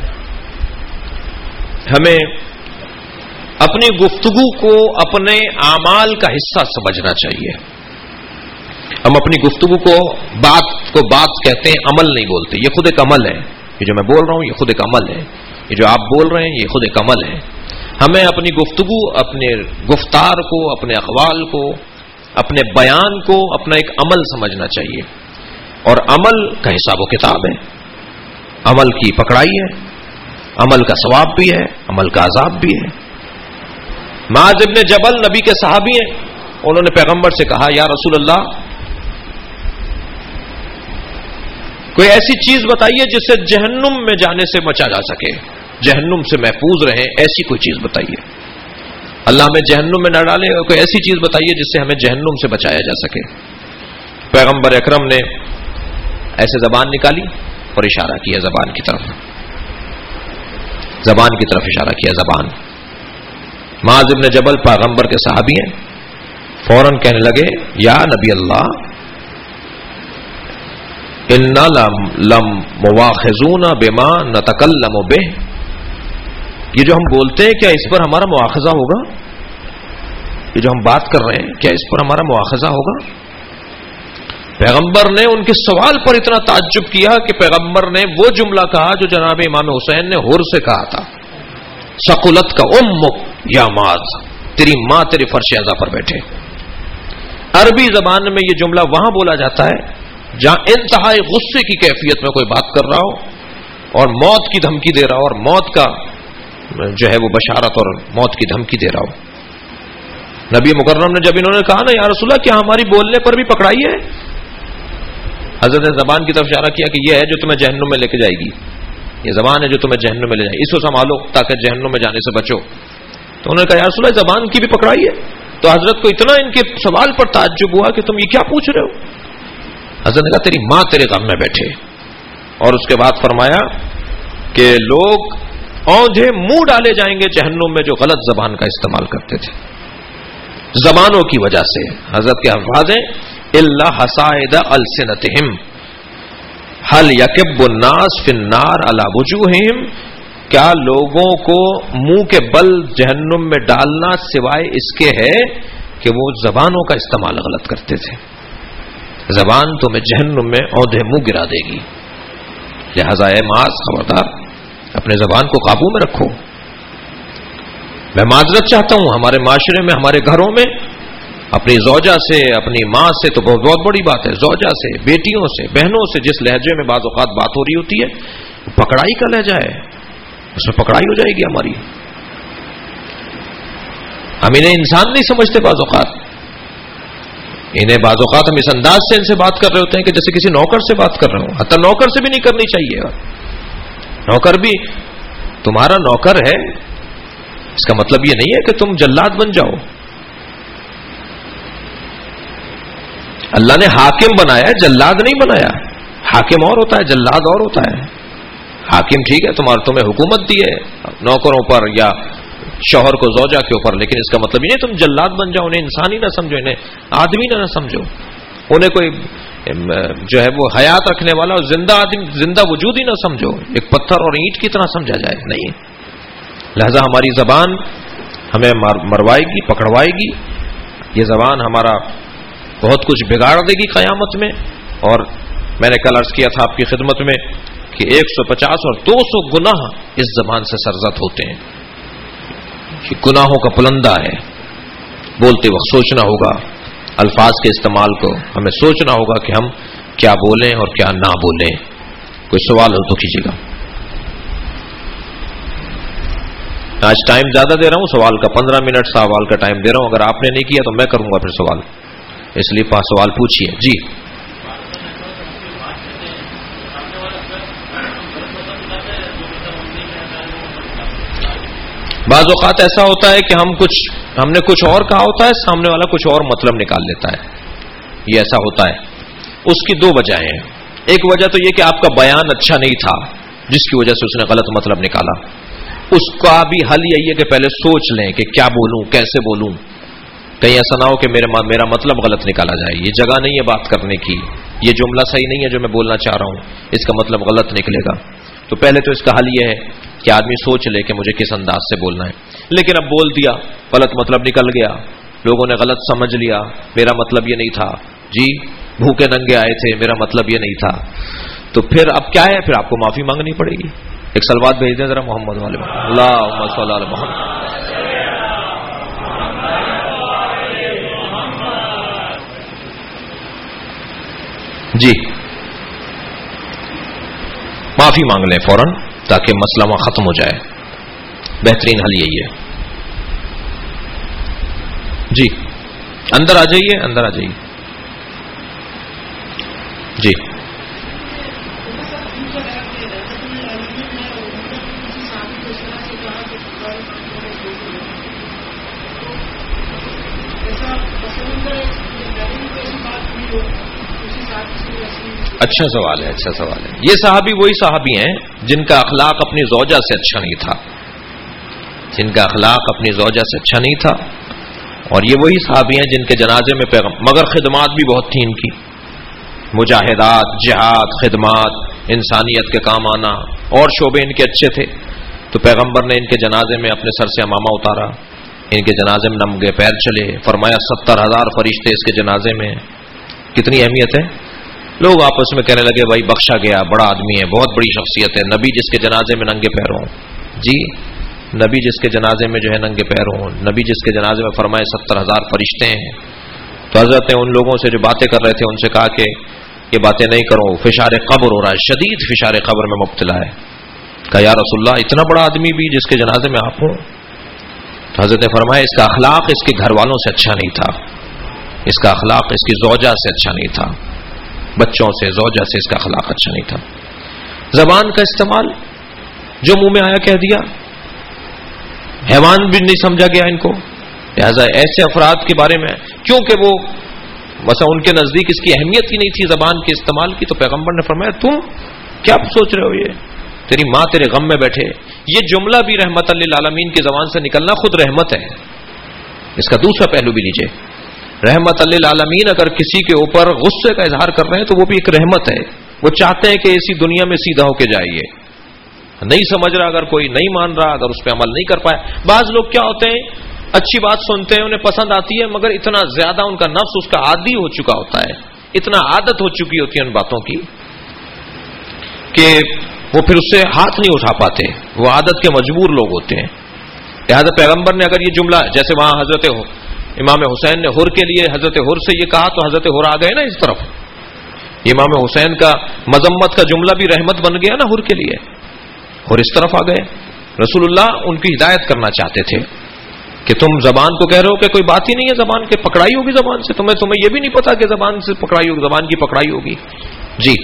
ہمیں اپنی گفتگو کو اپنے اعمال کا حصہ سمجھنا چاہیے. ہم اپنی گفتگو کو بات کو بات کہتے ہیں، عمل نہیں بولتے. یہ خود ایک عمل ہے. یہ جو میں بول رہا ہوں یہ خود ایک عمل ہے. یہ جو آپ بول رہے ہیں یہ خود ایک عمل ہے. ہمیں اپنی گفتگو، اپنے گفتار کو، اپنے اقوال کو، اپنے بیان کو اپنا ایک عمل سمجھنا چاہیے. اور عمل کا حساب و کتاب ہے، عمل کی پکڑائی ہے، عمل کا ثواب بھی ہے، عمل کا عذاب بھی ہے۔ معاذ ابن جبل نبی کے صحابی ہیں، انہوں نے پیغمبر سے کہا یا رسول اللہ کوئی ایسی چیز بتائیے جس سے جہنم میں جانے سے بچا جا سکے، جہنم سے محفوظ رہیں، ایسی کوئی چیز بتائیے، اللہ ہمیں جہنم میں نہ ڈالے، کوئی ایسی چیز بتائیے جس سے ہمیں جہنم سے بچایا جا سکے۔ پیغمبر اکرم نے ایسے زبان نکالی اور اشارہ کیا زبان کی طرف، زبان کی طرف اشارہ کیا، زبان۔ معاذ ابن جبل پیغمبر کے صحابی ہیں، فوراً کہنے لگے یا نبی اللہ انا لم مواخذون بما نتکلم بہ، یہ جو ہم بولتے ہیں کیا اس پر ہمارا مواخذہ ہوگا؟ یہ جو ہم بات کر رہے ہیں کیا اس پر ہمارا مواخذہ ہوگا؟ پیغمبر نے ان کے سوال پر اتنا تعجب کیا کہ پیغمبر نے وہ جملہ کہا جو جناب امام حسین نے ہر سے کہا تھا، ثقلت کا امک یا معاذ، تیری ماں تیری فرش اعضا پر بیٹھے۔ عربی زبان میں یہ جملہ وہاں بولا جاتا ہے جہاں انتہائی غصے کی کیفیت میں کوئی بات کر رہا ہو اور موت کی دھمکی دے رہا ہو، اور موت کا جو ہے وہ بشارت اور موت کی دھمکی دے رہا ہو۔ نبی مکرم نے جب انہوں نے کہا نا یا رسول اللہ کیا ہماری بولنے پر بھی پکڑائی ہے، حضرت نے زبان کی طرف اشارہ کیا کہ یہ ہے جو تمہیں جہنم میں لے کے جائے گی، یہ زبان ہے جو تمہیں جہنم میں لے جائے گی، اس کو سنبھالو تاکہ جہنم میں جانے سے بچو۔ تو انہوں نے کہا یا رسول اللہ زبان کی بھی پکڑائی ہے؟ تو حضرت کو اتنا ان کے سوال پر تعجب ہوا کہ تم یہ کیا پوچھ رہے ہو؟ حضرت نے کہا تیری ماں تیرے غم میں بیٹھے، اور اس کے بعد فرمایا کہ لوگ اوندھے منہ ڈالے جائیں گے جہنم میں جو غلط زبان کا استعمال کرتے تھے، زبانوں کی وجہ سے۔ حضرت کے الفاظ ہیں الا حصائد السنتہم هل یکب الناس فی النار علی وجوہہم، کیا لوگوں کو منہ کے بل جہنم میں ڈالنا سوائے اس کے ہے کہ وہ زبانوں کا استعمال غلط کرتے تھے، زبان تمہیں جہنم میں اوندھے منہ گرا دے گی۔ لہذا اے معاذ خبردار، اپنے زبان کو قابو میں رکھو۔ میں معذرت چاہتا ہوں، ہمارے معاشرے میں، ہمارے گھروں میں اپنی زوجہ سے، اپنی ماں سے تو بہت بہت بڑی بات ہے، زوجہ سے، بیٹیوں سے، بہنوں سے جس لہجے میں بعض اوقات بات ہو رہی ہوتی ہے، پکڑائی کا لہجہ ہے، اس میں پکڑائی ہو جائے گی ہماری۔ ہم انہیں انسان نہیں سمجھتے، بعض اوقات انہیں بعض اوقات ہم اس انداز سے ان سے بات کر رہے ہوتے ہیں کہ جیسے کسی نوکر سے بات کر رہے ہوں، حتی نوکر سے بھی نہیں کرنی چاہیے۔ نوکر بھی تمہارا نوکر ہے، اس کا مطلب یہ نہیں ہے کہ تم جلاد بن جاؤ۔ اللہ نے حاکم بنایا، جلاد نہیں بنایا۔ حاکم اور ہوتا ہے، جلاد اور ہوتا ہے۔ حاکم ٹھیک ہے، تمہارا تمہیں حکومت دی ہے نوکروں پر یا شوہر کو زوجہ کے اوپر، لیکن اس کا مطلب یہ نہیں تم جلاد بن جاؤ، انہیں انسانی نہ سمجھو، انہیں آدمی نہ سمجھو، انہیں کوئی جو ہے وہ حیات رکھنے والا اور زندہ آدمی، زندہ وجود ہی نہ سمجھو، ایک پتھر اور اینٹ کی طرح سمجھا جائے، نہیں۔ لہذا ہماری زبان ہمیں مروائے گی، پکڑوائے گی، یہ زبان ہمارا بہت کچھ بگاڑ دے گی قیامت میں۔ اور میں نے کل عرض کیا تھا آپ کی خدمت میں کہ ایک سو پچاس اور دو سو گناہ اس زبان سے سرزد ہوتے ہیں، یہ گناہوں کا پلندہ ہے۔ بولتے وقت سوچنا ہوگا، الفاظ کے استعمال کو ہمیں سوچنا ہوگا کہ ہم کیا بولیں اور کیا نہ بولیں۔ کوئی سوال ہو تو کیجیے گا۔ آج ٹائم زیادہ دے رہا ہوں، سوال کا پندرہ منٹ سوال کا ٹائم دے رہا ہوں، اگر آپ نے نہیں کیا تو میں کروں گا پھر سوال، اس لیے پانچ سوال پوچھیے۔ جی بعض اوقات ایسا ہوتا ہے کہ ہم کچھ ہم نے کچھ اور کہا ہوتا ہے، سامنے والا کچھ اور مطلب نکال لیتا ہے، یہ ایسا ہوتا ہے۔ اس کی دو وجہیں ہیں، ایک وجہ تو یہ کہ آپ کا بیان اچھا نہیں تھا جس کی وجہ سے اس نے غلط مطلب نکالا، اس کا بھی حل یہی ہے کہ پہلے سوچ لیں کہ کیا بولوں، کیسے بولوں، کہیں ایسا نہ ہو کہ میرے میرا مطلب غلط نکالا جائے، یہ جگہ نہیں ہے بات کرنے کی، یہ جملہ صحیح نہیں ہے جو میں بولنا چاہ رہا ہوں، اس کا مطلب غلط نکلے گا۔ تو پہلے تو اس کا حل یہ ہے کہ آدمی سوچ لے کہ مجھے کس انداز سے بولنا ہے، لیکن اب بول دیا، غلط مطلب نکل گیا، لوگوں نے غلط سمجھ لیا، میرا مطلب یہ نہیں تھا، جی بھوکے ننگے آئے تھے، میرا مطلب یہ نہیں تھا، تو پھر اب کیا ہے، پھر آپ کو معافی مانگنی پڑے گی۔ ایک سلوات بھیج دیں ذرا محمد والے، اللہم صلی علی محمد۔ جی معافی مانگ لیں فوراً تاکہ مسئلہ وہاں ختم ہو جائے. بہترین حل یہی ہے. جی اندر آ جائیے, اندر آ جائیے. جی اچھا سوال ہے, اچھا سوال ہے. یہ صحابی وہی صحابی ہیں جن کا اخلاق اپنی زوجہ سے اچھا نہیں تھا, جن کا اخلاق اپنی زوجہ سے اچھا نہیں تھا. اور یہ وہی صحابی ہیں جن کے جنازے میں پیغام, مگر خدمات بھی بہت تھیں ان کی, مجاہدات, جہاد, خدمات, انسانیت کے کام آنا, اور شعبے ان کے اچھے تھے. تو پیغمبر نے ان کے جنازے میں اپنے سر سے امامہ اتارا, ان کے جنازے میں ننگے پیر چلے, فرمایا ستر ہزار فرشتے اس کے جنازے میں. کتنی اہمیت ہے. لوگ آپس میں کہنے لگے بھائی بخشا گیا, بڑا آدمی ہے, بہت بڑی شخصیت ہے, نبی جس کے جنازے میں ننگے پیر ہوں. جی نبی جس کے جنازے میں جو ہے ننگے پیر ہوں, نبی جس کے جنازے میں فرمائے ستر ہزار فرشتے ہیں. تو حضرت نے ان لوگوں سے جو باتیں کر رہے تھے ان سے کہا کہ یہ باتیں نہیں کرو, فشار قبر ہو رہا ہے, شدید فشار قبر میں مبتلا ہے. کہا یا رسول اللہ اتنا بڑا آدمی بھی جس کے جنازے میں آپ ہوں؟ تو حضرت نے فرمایا اس کا اخلاق اس کے گھر والوں سے اچھا نہیں تھا, اس کا اخلاق اس کی زوجہ سے اچھا نہیں تھا, بچوں سے, زوجہ سے اس کا اخلاق اچھا نہیں تھا. زبان کا استعمال جو منہ میں آیا کہہ دیا, حیوان بھی نہیں سمجھا گیا ان کو. لہذا ایسے افراد کے بارے میں, کیونکہ وہ مثلا ان کے نزدیک اس کی اہمیت ہی نہیں تھی زبان کے استعمال کی, تو پیغمبر نے فرمایا تم کیا سوچ رہے ہو, یہ تیری ماں تیرے غم میں بیٹھے. یہ جملہ بھی رحمت للعالمین کی زبان سے نکلنا خود رحمت ہے. اس کا دوسرا پہلو بھی لیجئے, رحمت للعالمین اگر کسی کے اوپر غصے کا اظہار کر رہے ہیں تو وہ بھی ایک رحمت ہے. وہ چاہتے ہیں کہ اسی دنیا میں سیدھا ہو کے جائیے. نہیں سمجھ رہا اگر کوئی, نہیں مان رہا اگر اس پہ عمل نہیں کر پائے. بعض لوگ کیا ہوتے ہیں اچھی بات سنتے ہیں, انہیں پسند آتی ہے, مگر اتنا زیادہ ان کا نفس اس کا عادی ہو چکا ہوتا ہے, اتنا عادت ہو چکی ہوتی ہے ان باتوں کی کہ وہ پھر اس سے ہاتھ نہیں اٹھا پاتے, وہ عادت کے مجبور لوگ ہوتے ہیں. لہٰذا پیغمبر نے اگر یہ جملہ, جیسے وہاں حضرت امام حسین نے ہر کے لیے حضرت ہر سے یہ کہا تو حضرت ہر آ گئے نا اس طرف. امام حسین کا مذمت کا جملہ بھی رحمت بن گیا نا ہر کے لیے, اور اس طرف آ گئے. رسول اللہ ان کی ہدایت کرنا چاہتے تھے کہ تم زبان کو کہہ رہے ہو کہ کوئی بات ہی نہیں ہے زبان کے, پکڑائی ہوگی زبان سے, تمہیں تمہیں یہ بھی نہیں پتا کہ زبان سے پکڑائی ہوگی, زبان کی پکڑائی ہوگی. جی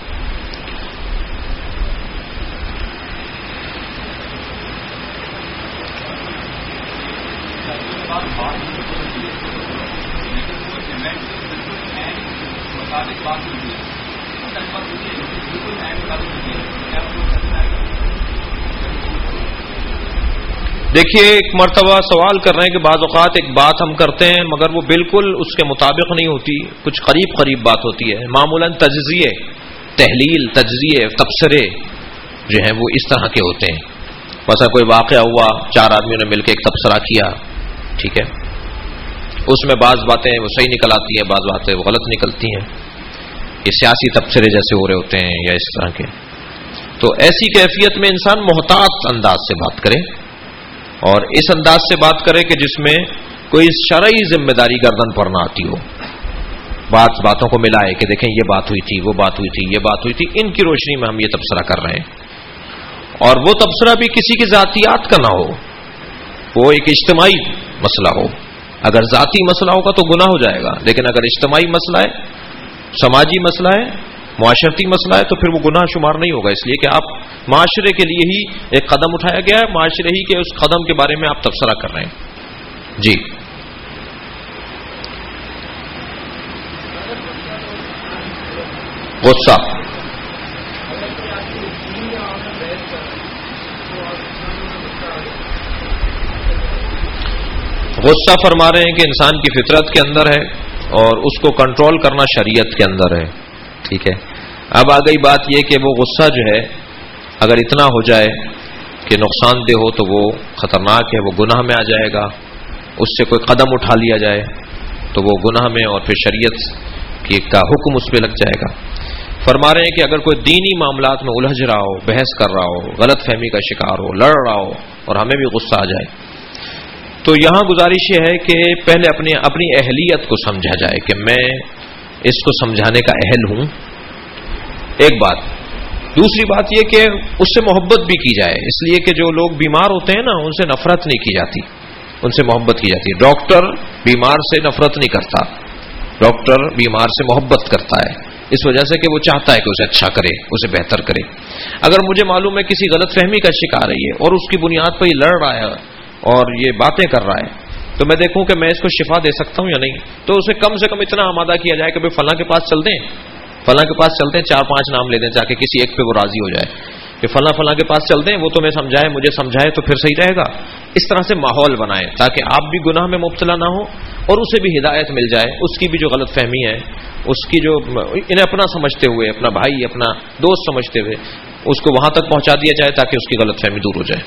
دیکھیے ایک مرتبہ سوال کر رہے ہیں کہ بعض اوقات ایک بات ہم کرتے ہیں مگر وہ بالکل اس کے مطابق نہیں ہوتی, کچھ قریب قریب بات ہوتی ہے. معمولاً تجزیے, تحلیل, تجزیے, تبصرے جو ہیں وہ اس طرح کے ہوتے ہیں. مثلا کوئی واقعہ ہوا, چار آدمیوں نے مل کے ایک تبصرہ کیا, ٹھیک ہے, اس میں بعض باتیں وہ صحیح نکل آتی ہیں, بعض باتیں وہ غلط نکلتی ہیں. یہ سیاسی تبصرے جیسے ہو رہے ہوتے ہیں یا اس طرح کے. تو ایسی کیفیت میں انسان محتاط انداز سے بات کرے, اور اس انداز سے بات کرے کہ جس میں کوئی شرعی ذمہ داری گردن پر نہ آتی ہو. بات باتوں کو ملائے کہ دیکھیں یہ بات ہوئی تھی, وہ بات ہوئی تھی, یہ بات ہوئی تھی, ان کی روشنی میں ہم یہ تبصرہ کر رہے ہیں. اور وہ تبصرہ بھی کسی کی ذاتیات کا نہ ہو, وہ ایک اجتماعی مسئلہ ہو. اگر ذاتی مسئلہ ہوگا تو گناہ ہو جائے گا, لیکن اگر اجتماعی مسئلہ ہے, سماجی مسئلہ ہے, معاشرتی مسئلہ ہے, تو پھر وہ گناہ شمار نہیں ہوگا. اس لیے کہ آپ معاشرے کے لیے ہی ایک قدم اٹھایا گیا ہے, معاشرے ہی کے اس قدم کے بارے میں آپ تبصرہ کر رہے ہیں. جی غصہ, غصہ فرما رہے ہیں کہ انسان کی فطرت کے اندر ہے اور اس کو کنٹرول کرنا شریعت کے اندر ہے. ٹھیک ہے, اب آ گئی بات یہ کہ وہ غصہ جو ہے اگر اتنا ہو جائے کہ نقصان دہ ہو تو وہ خطرناک ہے, وہ گناہ میں آ جائے گا. اس سے کوئی قدم اٹھا لیا جائے تو وہ گناہ میں, اور پھر شریعت کی کا حکم اس پہ لگ جائے گا. فرما رہے ہیں کہ اگر کوئی دینی معاملات میں الجھ رہا ہو, بحث کر رہا ہو, غلط فہمی کا شکار ہو, لڑ رہا ہو, اور ہمیں بھی غصہ آ جائے, تو یہاں گزارش یہ ہے کہ پہلے اپنی اپنی اہلیت کو سمجھا جائے کہ میں اس کو سمجھانے کا اہل ہوں. ایک بات, دوسری بات یہ کہ اس سے محبت بھی کی جائے، اس لیے کہ جو لوگ بیمار ہوتے ہیں نا ان سے نفرت نہیں کی جاتی، ان سے محبت کی جاتی ہے۔ ڈاکٹر بیمار سے نفرت نہیں کرتا، ڈاکٹر بیمار سے محبت کرتا ہے، اس وجہ سے کہ وہ چاہتا ہے کہ اسے اچھا کرے، اسے بہتر کرے۔ اگر مجھے معلوم ہے کسی غلط فہمی کا شکار ہے یہ اور اس کی بنیاد پر یہ لڑ رہا ہے اور یہ باتیں کر رہا ہے، تو میں دیکھوں کہ میں اس کو شفا دے سکتا ہوں یا نہیں، تو اسے کم سے کم اتنا آمادہ کیا جائے کہ بھائی فلاں کے پاس چلتے ہیں، فلاں کے پاس چلتے ہیں، چار پانچ نام لے دیں تاکہ کسی ایک پہ وہ راضی ہو جائے کہ فلاں فلاں کے پاس چلتے ہیں، وہ تمہیں سمجھائے مجھے سمجھائے تو پھر صحیح رہے گا۔ اس طرح سے ماحول بنائیں تاکہ آپ بھی گناہ میں مبتلا نہ ہو اور اسے بھی ہدایت مل جائے، اس کی بھی جو غلط فہمی ہے، اس کی جو انہیں اپنا سمجھتے ہوئے، اپنا بھائی اپنا دوست سمجھتے ہوئے اس کو وہاں تک پہنچا دیا جائے تاکہ اس کی غلط فہمی دور ہو جائے۔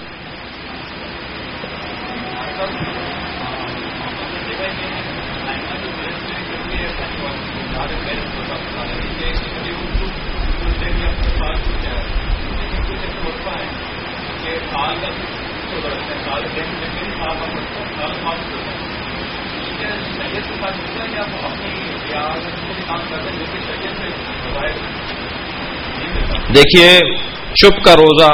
دیکھیے چپ کا روزہ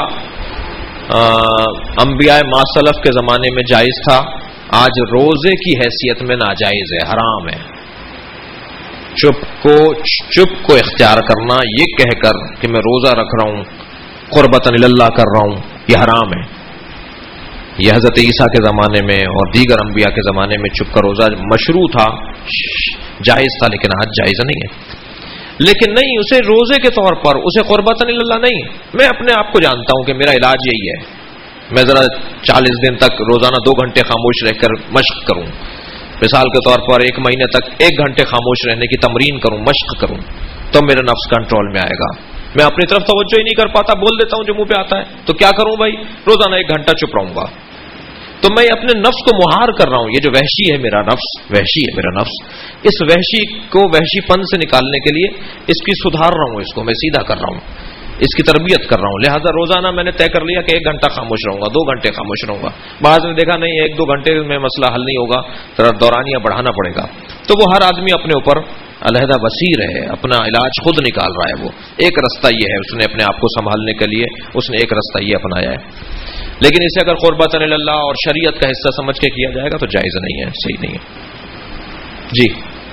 انبیاء ما سلف کے زمانے میں جائز تھا، آج روزے کی حیثیت میں ناجائز ہے، حرام ہے۔ چپ کو چپ کو اختیار کرنا یہ کہہ کر کہ میں روزہ رکھ رہا ہوں، قربتاً اللہ کر رہا ہوں، یہ حرام ہے۔ یہ حضرت عیسیٰ کے زمانے میں اور دیگر انبیاء کے زمانے میں چپ کا روزہ مشروع تھا، جائز تھا، لیکن آج جائز نہیں ہے۔ لیکن نہیں اسے روزے کے طور پر، اسے قربتاً اللہ نہیں، میں اپنے آپ کو جانتا ہوں کہ میرا علاج یہی ہے، میں ذرا چالیس دن تک روزانہ دو گھنٹے خاموش رہ کر مشق کروں، مثال کے طور پر ایک مہینے تک ایک گھنٹے خاموش رہنے کی تمرین کروں، مشق کروں، تو میرا نفس کنٹرول میں آئے گا۔ میں اپنی طرف توجہ ہی نہیں کر پاتا، بول دیتا ہوں جو منہ پہ آتا ہے، تو کیا کروں بھائی، روزانہ ایک گھنٹہ چپ رہوں گا، تو میں اپنے نفس کو مہار کر رہا ہوں۔ یہ جو وحشی ہے میرا نفس، وحشی ہے میرا نفس، اس وحشی کو وحشی پن سے نکالنے کے لیے اس کی سدھار رہا ہوں، اس کو میں سیدھا کر رہا ہوں، اس کی تربیت کر رہا ہوں۔ لہٰذا روزانہ میں نے طے کر لیا کہ ایک گھنٹہ خاموش رہوں گا، دو گھنٹے خاموش رہوں گا۔ بعض نے دیکھا نہیں ایک دو گھنٹے میں مسئلہ حل نہیں ہوگا، ذرا دورانیہ بڑھانا پڑے گا، تو وہ ہر آدمی اپنے اوپر علیحدہ بصیر ہے، اپنا علاج خود نکال رہا ہے۔ وہ ایک رستہ یہ ہے، اس نے اپنے آپ کو سنبھالنے کے لیے اس نے ایک رستہ یہ اپنایا ہے، لیکن اسے اگر قربتاً اللہ اور شریعت کا حصہ سمجھ کے کیا جائے گا تو جائز نہیں ہے، صحیح نہیں ہے۔ جی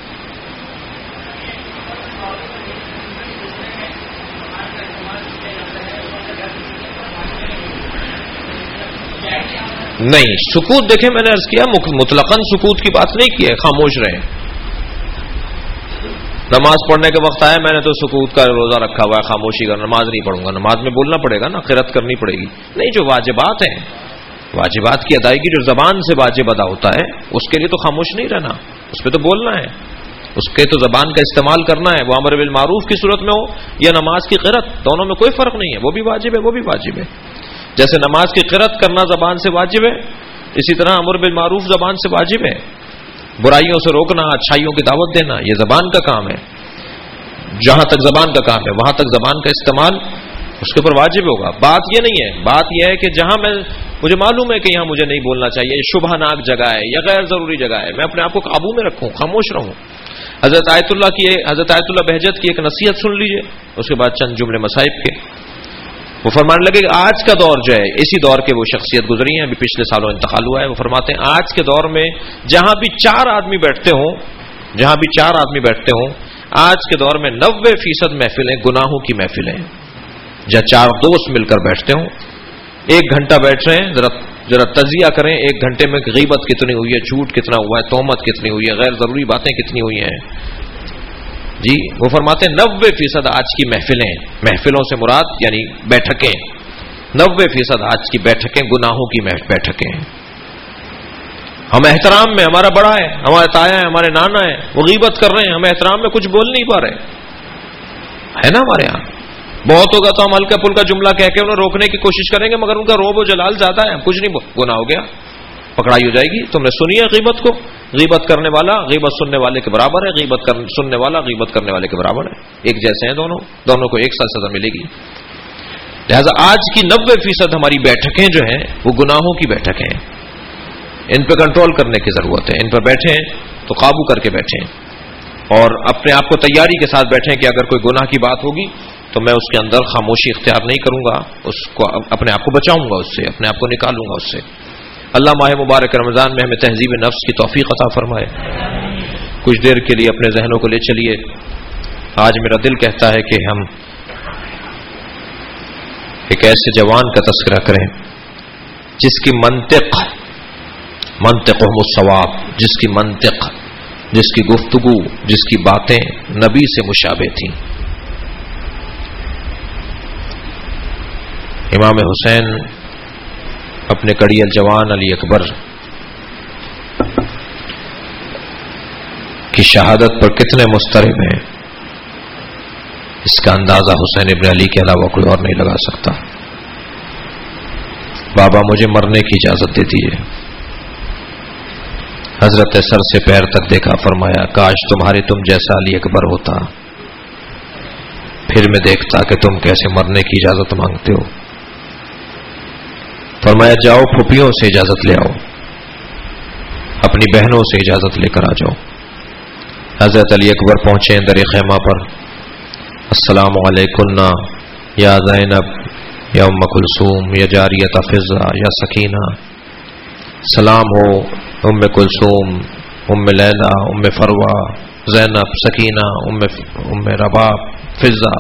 نہیں، سکوت دیکھیں میں نے عرض کیا مطلقاً سکوت کی بات نہیں کی ہے، خاموش رہیں۔ نماز پڑھنے کے وقت آئے میں نے تو سکوت کا روزہ رکھا ہوا ہے، خاموشی کا، نماز نہیں پڑھوں گا، نماز میں بولنا پڑے گا نا، قرات کرنی پڑے گی۔ نہیں، جو واجبات ہیں، واجبات کی ادائیگی جو زبان سے واجب ادا ہوتا ہے اس کے لیے تو خاموش نہیں رہنا، اس پہ تو بولنا ہے، اس کے تو زبان کا استعمال کرنا ہے، وہ امر بالمعروف کی صورت میں ہو یا نماز کی قرات، دونوں میں کوئی فرق نہیں ہے، وہ بھی واجب ہے وہ بھی واجب ہے۔ جیسے نماز کی قرات کرنا زبان سے واجب ہے، اسی طرح امر بالمعروف زبان سے واجب ہے، برائیوں سے روکنا، اچھائیوں کی دعوت دینا، یہ زبان کا کام ہے۔ جہاں تک زبان کا کام ہے وہاں تک زبان کا استعمال اس کے اوپر واجب ہوگا۔ بات یہ نہیں ہے، بات یہ ہے کہ جہاں میں مجھے معلوم ہے کہ یہاں مجھے نہیں بولنا چاہیے، یہ شبہ ناک جگہ ہے یا غیر ضروری جگہ ہے، میں اپنے آپ کو قابو میں رکھوں، خاموش رہوں۔ حضرت آیت اللہ کی حضرت آیت اللہ بہجت کی ایک نصیحت سن لیجئے، اس کے بعد چند جملے مصائب کے۔ وہ فرمانے لگے کہ آج کا دور جو ہے، اسی دور کے وہ شخصیت گزری ہیں، ابھی پچھلے سالوں انتقال ہوا ہے، وہ فرماتے ہیں آج کے دور میں جہاں بھی چار آدمی بیٹھتے ہوں جہاں بھی چار آدمی بیٹھتے ہوں آج کے دور میں نوے فیصد محفلیں گناہوں کی محفلیں ہیں۔ جہاں چار دوست مل کر بیٹھتے ہوں، ایک گھنٹہ بیٹھ رہے ہیں، ذرا ذرا تجزیہ کریں، ایک گھنٹے میں غیبت کتنی ہوئی ہے، جھوٹ کتنا ہوا ہے، تہمت کتنی ہوئی ہے، غیر ضروری باتیں کتنی ہوئی ہیں۔ جی وہ فرماتے ہیں نوے فیصد آج کی محفلیں، محفلوں سے مراد یعنی بیٹھکیں، نوے فیصد آج کی بیٹھکیں گناہوں کی بیٹھکیں ہیں۔ ہم احترام میں، ہمارا بڑا ہے، ہمارے تایا ہے، ہمارے نانا ہے، وہ غیبت کر رہے ہیں، ہم احترام میں کچھ بول نہیں پا رہے، ہے نا ہمارے ہاں بہت ہوگا تو ہم ہلکا پھلکا جملہ کہہ کے انہیں روکنے کی کوشش کریں گے، مگر ان کا روب و جلال زیادہ ہے، ہم کچھ نہیں، گناہ ہو گیا، پکڑائی ہو جائے گی۔ تم نے سنی ہے غیبت کو، غیبت کرنے والا غیبت سننے والے کے برابر ہے، غیبت سننے والا غیبت کرنے والے کے برابر ہے، ایک جیسے ہیں دونوں، دونوں کو ایک ساتھ سزا ملے گی۔ لہذا آج کی نوے فیصد ہماری بیٹھکیں جو ہیں وہ گناہوں کی بیٹھکیں ہیں، ان پہ کنٹرول کرنے کی ضرورت ہے، ان پر بیٹھیں تو قابو کر کے بیٹھیں اور اپنے آپ کو تیاری کے ساتھ بیٹھیں کہ اگر کوئی گناہ کی بات ہوگی تو میں اس کے اندر خاموشی اختیار نہیں کروں گا، اس کو اپنے آپ کو بچاؤں گا، اس سے اپنے آپ کو نکالوں گا اس سے۔ اللہ ماہ مبارک رمضان میں ہمیں تہذیب نفس کی توفیق عطا فرمائے۔ کچھ دیر کے لیے اپنے ذہنوں کو لے چلیے۔ آج میرا دل کہتا ہے کہ ہم ایک ایسے جوان کا تذکرہ کریں جس کی منطق منطقہم الصواب، جس کی منطق، جس کی گفتگو، جس کی باتیں نبی سے مشابہ تھیں۔ امام حسین اپنے کڑیل جوان علی اکبر کی شہادت پر کتنے مضطرب ہیں، اس کا اندازہ حسین ابن علی کے علاوہ کوئی اور نہیں لگا سکتا۔ بابا مجھے مرنے کی اجازت دے دیجیے۔ حضرت سر سے پیر تک دیکھا، فرمایا کاش تمہارے تم جیسا علی اکبر ہوتا، پھر میں دیکھتا کہ تم کیسے مرنے کی اجازت مانگتے ہو۔ فرمایا جاؤ پھوپھیوں سے اجازت لے آؤ، اپنی بہنوں سے اجازت لے کر آ جاؤ۔ حضرت علی اکبر پہنچے اندر خیمہ پر۔ السلام علیکم یا زینب یا ام کلثوم یا جاریۃ فضہ یا سکینہ، سلام ہو ام کلثوم، ام لیلا، ام فروہ، زینب، سکینہ، ام ام رباب، فضہ۔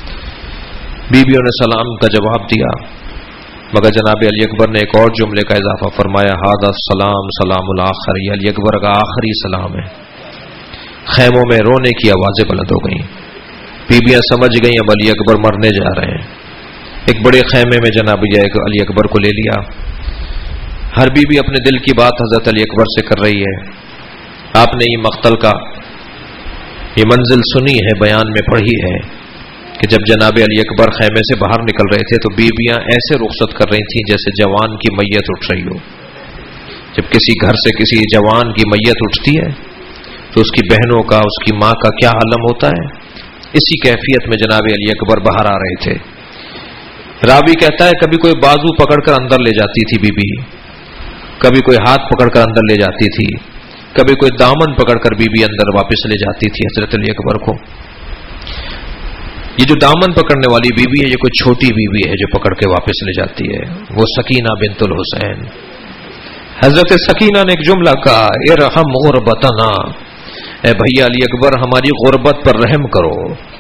بیویوں نے سلام کا جواب دیا، مگر جناب علی اکبر نے ایک اور جملے کا اضافہ فرمایا، ھذا السلام سلام الاخر، یہ علی اکبر کا آخری سلام ہے۔ خیموں میں رونے کی آوازیں بلند ہو گئیں، بیویاں سمجھ گئیں اب علی اکبر مرنے جا رہے ہیں۔ ایک بڑے خیمے میں جناب علی اکبر کو لے لیا۔ ہر بیوی اپنے دل کی بات حضرت علی اکبر سے کر رہی ہے۔ آپ نے یہ مقتل کا یہ منزل سنی ہے، بیان میں پڑھی ہے کہ جب جناب علی اکبر خیمے سے باہر نکل رہے تھے تو بیویاں ایسے رخصت کر رہی تھیں جیسے جوان کی میت اٹھ رہی ہو۔ جب کسی گھر سے کسی جوان کی میت اٹھتی ہے تو اس کی بہنوں کا، اس کی ماں کا کیا عالم ہوتا ہے۔ اسی کیفیت میں جناب علی اکبر باہر آ رہے تھے۔ راوی کہتا ہے کبھی کوئی بازو پکڑ کر اندر لے جاتی تھی بی بی، کبھی کوئی ہاتھ پکڑ کر اندر لے جاتی تھی، کبھی کوئی دامن پکڑ کر بی بی اندر واپس لے جاتی تھی حضرت علی اکبر کو۔ یہ جو دامن پکڑنے والی بی بی ہے یہ کوئی چھوٹی بی بی ہے جو پکڑ کے واپس لے جاتی ہے، وہ سکینہ بنت الحسین۔ حضرت سکینہ نے ایک جملہ کہا، ارحم غربتنا، اے بھیا علی اکبر ہماری غربت پر رحم کرو،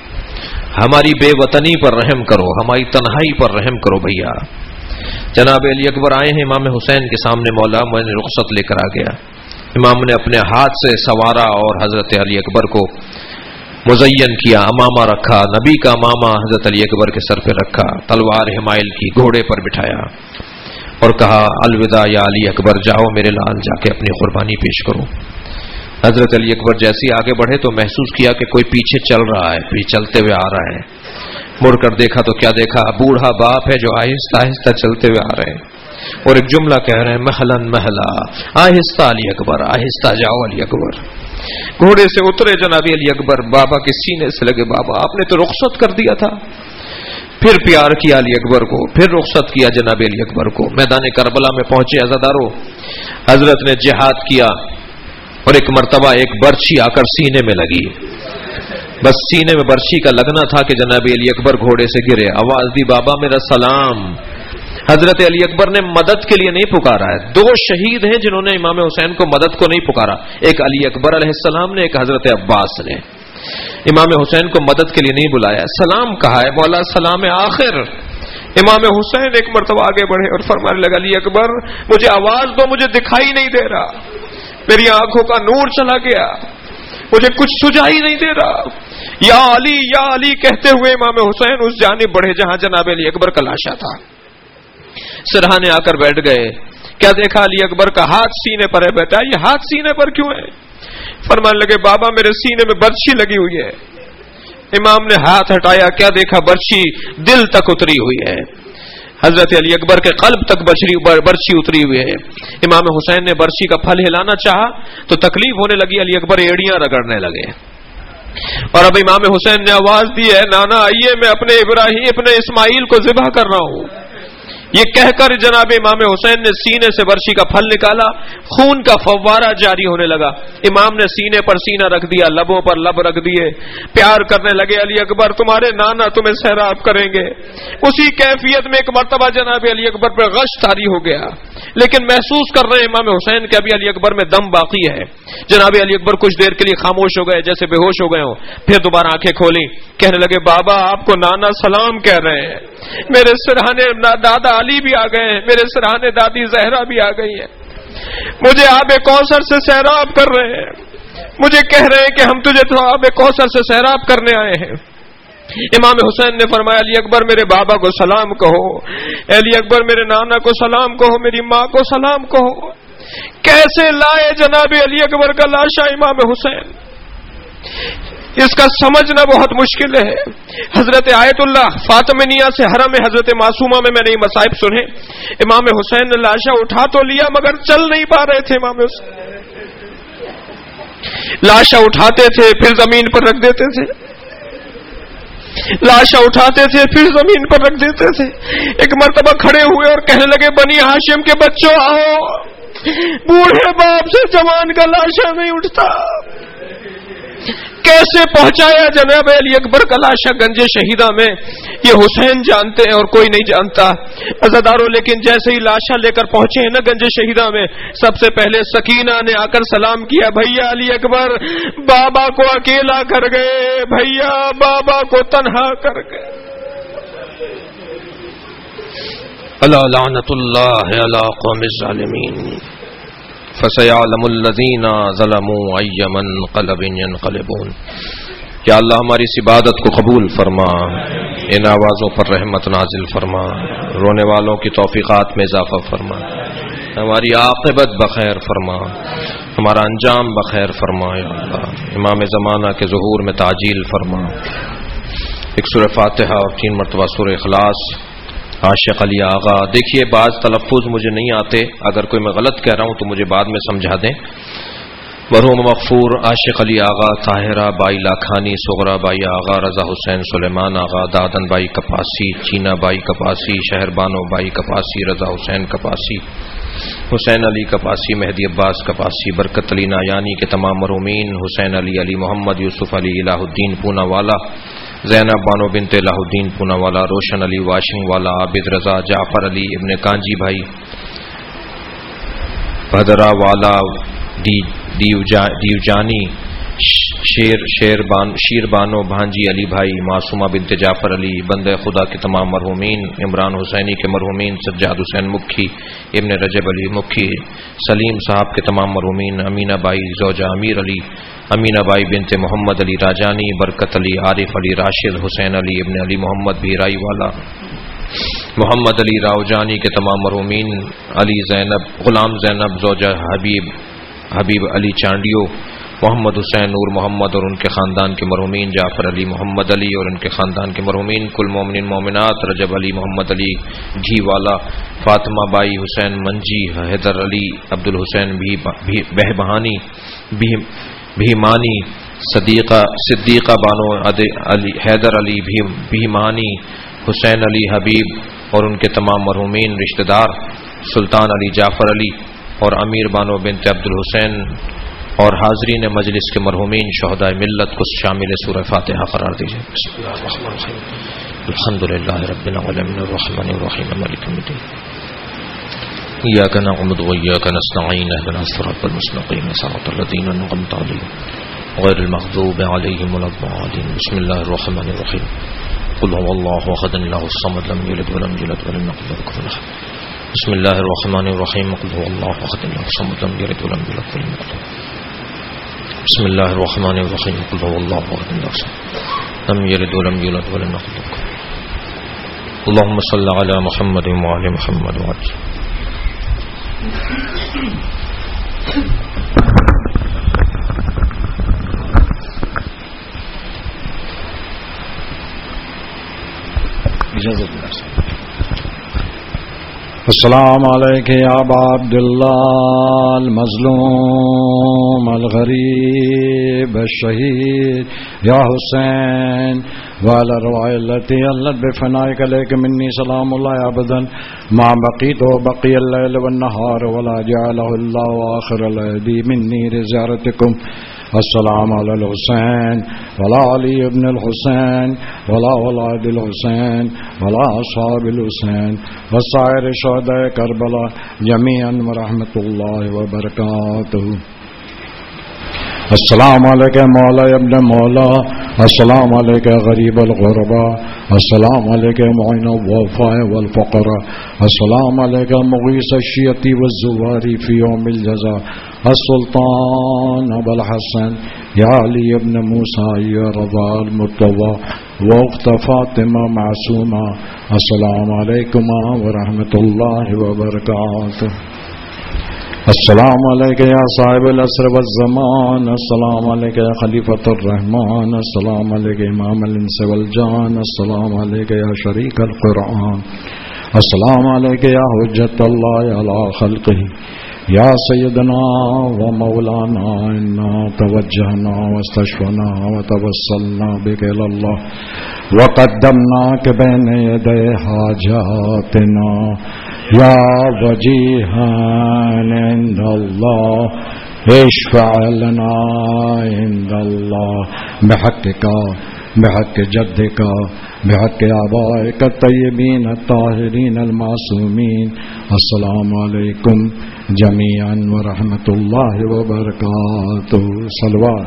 ہماری بے وطنی پر رحم کرو، ہماری تنہائی پر رحم کرو بھیا۔ جناب علی اکبر آئے ہیں امام حسین کے سامنے، مولا میں نے رخصت لے کر آ گیا۔ امام نے اپنے ہاتھ سے سوارا اور حضرت علی اکبر کو مزین کیا، امامہ رکھا، نبی کا امامہ حضرت علی اکبر کے سر پہ رکھا، تلوار حمائل کی، گھوڑے پر بٹھایا اور کہا الوداع یا علی اکبر، جاؤ میرے لال، جا کے اپنی قربانی پیش کرو۔ حضرت علی اکبر جیسے ہی آگے بڑھے تو محسوس کیا کہ کوئی پیچھے چل رہا ہے، پیچھے چلتے ہوئے آ رہا ہے۔ مڑ کر دیکھا تو کیا دیکھا، بوڑھا باپ ہے جو آہستہ آہستہ چلتے ہوئے آ رہے ہیں اور ایک جملہ کہہ رہے ہیں، محلن محلا، آہستہ علی اکبر، آہستہ جاؤ علی اکبر۔ گھوڑے سے اترے جناب علی اکبر، بابا کے سینے سے لگے، بابا آپ نے تو رخصت کر دیا تھا۔ پھر پیار کیا علی اکبر کو، پھر رخصت کیا جناب علی اکبر کو۔ میدان کربلا میں پہنچے عزادارو، حضرت نے جہاد کیا اور ایک مرتبہ ایک برچھی آ کر سینے میں لگی، بس سینے میں برچھی کا لگنا تھا کہ جناب علی اکبر گھوڑے سے گرے، آواز دی بابا میرا سلام۔ حضرت علی اکبر نے مدد کے لیے نہیں پکارا ہے، دو شہید ہیں جنہوں نے امام حسین کو مدد کو نہیں پکارا، ایک علی اکبر علیہ السلام نے، ایک حضرت عباس نے۔ امام حسین کو مدد کے لیے نہیں بلایا، سلام کہا ہے، مولا سلام آخر۔ امام حسین ایک مرتبہ آگے بڑھے اور فرمانے لگا علی اکبر مجھے آواز دو، مجھے دکھائی نہیں دے رہا، میری آنکھوں کا نور چلا گیا، مجھے کچھ سجائی نہیں دے رہا۔ یا علی یا علی کہتے ہوئے امام حسین اس جانب بڑھے جہاں جناب علی اکبر کا لاشا تھا۔ سرہانے آ کر بیٹھ گئے، کیا دیکھا علی اکبر کا ہاتھ سینے پر ہے، بیٹا یہ ہاتھ سینے پر کیوں ہے؟ فرمانے لگے بابا میرے سینے میں برچھی لگی ہوئی ہے۔ امام نے ہاتھ ہٹایا، کیا دیکھا برچھی دل تک اتری ہوئی ہے، حضرت علی اکبر کے قلب تک برچھی اتری ہوئی ہے۔ امام حسین نے برچھی کا پھل ہلانا چاہا تو تکلیف ہونے لگی، علی اکبر ایڑیاں رگڑنے لگے اور اب امام حسین نے آواز دی ہے نانا آئیے میں اپنے ابراہیم اپنے اسماعیل کو ذبح کر رہا ہوں۔ یہ کہہ کر جناب امام حسین نے سینے سے برشی کا پھل نکالا، خون کا فوارہ جاری ہونے لگا۔ امام نے سینے پر سینہ رکھ دیا، لبوں پر لب رکھ دیے، پیار کرنے لگے، علی اکبر تمہارے نانا تمہیں سیراب کریں گے۔ اسی کیفیت میں ایک مرتبہ جناب علی اکبر پر غش طاری ہو گیا، لیکن محسوس کر رہے امام حسین کہ ابھی علی اکبر میں دم باقی ہے۔ جناب علی اکبر کچھ دیر کے لیے خاموش ہو گئے، جیسے بے ہوش ہو گئے ہوں، پھر دوبارہ آنکھیں کھولی، کہنے لگے بابا آپ کو نانا سلام کہہ رہے ہیں، میرے سرہانے دادا علی بھی آ گئے ہیں، میرے سرہانے دادی زہرا بھی آ گئی ہیں، مجھے آب کوثر سے سیراب کر رہے ہیں، مجھے کہہ رہے ہیں کہ ہم تجھے تو آب کوثر سے سیراب کرنے آئے ہیں۔ امام حسین نے فرمایا علی اکبر میرے بابا کو سلام کہو، علی اکبر میرے نانا کو سلام کہو، میری ماں کو سلام کہو۔ کیسے لائے جناب علی اکبر کا لاشا امام حسین، اس کا سمجھنا بہت مشکل ہے۔ حضرت آیت اللہ فاطمیہ سے حرم حضرت معصومہ میں میں نے یہ مصائب سنے، امام حسین نے لاشا اٹھا تو لیا مگر چل نہیں پا رہے تھے۔ امام حسین لاشا اٹھاتے تھے پھر زمین پر رکھ دیتے تھے، لاشا اٹھاتے تھے پھر زمین پر رکھ دیتے تھے۔ ایک مرتبہ کھڑے ہوئے اور کہنے لگے بنی ہاشم کے بچوں آؤ، بوڑھے باپ سے جوان کا لاشا نہیں اٹھتا۔ کیسے پہنچایا جناب علی اکبر کا لاشا گنج شہیدہ میں، یہ حسین جانتے ہیں اور کوئی نہیں جانتا۔ عزادارو لیکن جیسے ہی لاشا لے کر پہنچے ہیں نا گنج شہیدہ میں، سب سے پہلے سکینہ نے آ کر سلام کیا، بھیا علی اکبر بابا کو اکیلا کر گئے، بھیا بابا کو تنہا کر گئے۔ الا لعنت اللہ علی قوم الظالمین فسيعلم الذين ظلموا أي منقلب ينقلبون۔ یا اللہ ہماری اس عبادت کو قبول فرما، ان آوازوں پر رحمت نازل فرما، رونے والوں کی توفیقات میں اضافہ فرما، ہماری عاقبت بخیر فرما، ہمارا انجام بخیر فرما۔ یا اللہ امام زمانہ کے ظہور میں تعجیل فرما۔ ایک سورہ فاتحہ اور تین مرتبہ سورہ اخلاص۔ عاشق علی آغا، دیکھیے بعض تلفظ مجھے نہیں آتے، اگر کوئی میں غلط کہہ رہا ہوں تو مجھے بعد میں سمجھا دیں۔ مرحوم مغفور عاشق علی آغا، طاہرہ بائی لاکھانی، صغرا بائی آغا، رضا حسین سلیمان آغا، دادن بائی کپاسی، چینا بائی کپاسی، شہر بانو بائی کپاسی، رضا حسین کپاسی، حسین علی کپاسی، مہدی عباس کپاسی، برکت علی نایانی کے تمام مرحومین، حسین علی، علی محمد، یوسف علی الہ الدین پونا والا، زینب بانو بنت الہ الدین پونا والا، روشن علی واشنگ والا، عابد رضا، جعفر علی ابن کانجی بھائی، بھدرا والا، دیوجانی، شیر شیر بان شیر بانو بھانجی علی بھائی، معصومہ بنت جعفر علی، بندہ خدا کے تمام مرحومین، عمران حسینی کے مرحومین، سجاد حسین مکھی، ابن رجب علی مکھی، سلیم صاحب کے تمام مرحومین، امینہ بائی زوجہ امیر علی، امینہ بائی بنت محمد علی راجانی، برکت علی، عارف علی راشد، حسین علی ابن علی محمد بھیرائی والا، محمد علی راؤجانی کے تمام مرحومین، علی زینب غلام زینب زوجہ حبیب حبیب علی چانڈیو، محمد حسین نور محمد اور ان کے خاندان کے مرحومین، جعفر علی محمد علی اور ان کے خاندان کے مرحومین، کل مومنین مومنات، رجب علی محمد علی گھی والا، فاطمہ بائی حسین منجی، حیدر علی عبد الحسین بہبہانی بھیمانی، صدیقہ صدیقہ بانو علی حیدر علی بھیمانی، حسین علی حبیب اور ان کے تمام مرحومین رشتہ دار، سلطان علی جعفر علی اور امیر بانو بنت عبد الحسین اور حاضرین مجلس کے مرحومین شہداء ملت کو شامل سورہ فاتحہ قرار دیجیے۔ بسم اللہ الرحمن الرحیم، الحمد للہ رب العالمین الرحمن الرحیم مالک یوم الدین، ایاک نعبد و ایاک نستعین، اهدنا الصراط المستقیم صراط الذین انعمت علیہم غیر المغضوب علیہم ولا الضالین۔ بسم اللہ الرحمن الرحیم، قل هو اللہ احد اللہ الصمد لم یلد ولم یولد ولم یکن له کفوا احد۔ بسم اللہ الرحمن الرحیم، قل هو اللہ احد اللہ الصمد لم یلد ولم یولد ولم یکن له۔ بسم اللہ الرحمن الرحیم، قل هو اللہ احد اللہ الصمد لم یلد ولم یولد ولم یکن له کفوا احد۔ اللهم صل علی محمد وعلی محمد وعلی اجازت السلام علیکم یا ابا عبداللہ المظلوم الغریب الشہید یا حسین وعلى الارواح التي علت بفنائك عليك مني سلام الله ابدا ما بقيت وبقي الليل والنهار ولا جعله الله آخر الهدي مني لزيارتكم. السلام على الحسين ولا علي بن الحسين ولا اولاد الحسين ولا اصحاب الحسين وسائر شهداء كربلاء جميعا ورحمة الله وبركاته. السلام علیکم مولا ابن مولا، السلام علیکم غریب الغرباء، السلام علیکم معین الضعفاء والفقراء، السلام علیکم مغیث الشیعة والزوار فی یوم الجزاء، السلطان ابو الحسن یا علی ابن موسیٰ یا رضا المرتضى وقت فاطمہ معصومہ. السلام علیکم ورحمۃ اللہ وبرکاتہ. السلام علیکم یا صاحب العصر والزمان، السلام علیکم یا خلیفۃ الرحمن، السلام علیکم امام الانس والجان، السلام علیکم یا شریک القرآن، السلام علیکم یا حجت اللہ علی خلقہ یا سیدنا و مولانا. انا توجہنا واستشفنا وتوسلنا بک الی اللہ وقدمناک بین یدی حاجاتنا یا وجیہان عند اللہ اشفع لنا عند اللہ بحقک بحق جدک بحق آبائک الطیبین الطاہرین المعصومین. السلام علیکم جمیعا ورحمۃ اللہ وبرکاتہ. صلوات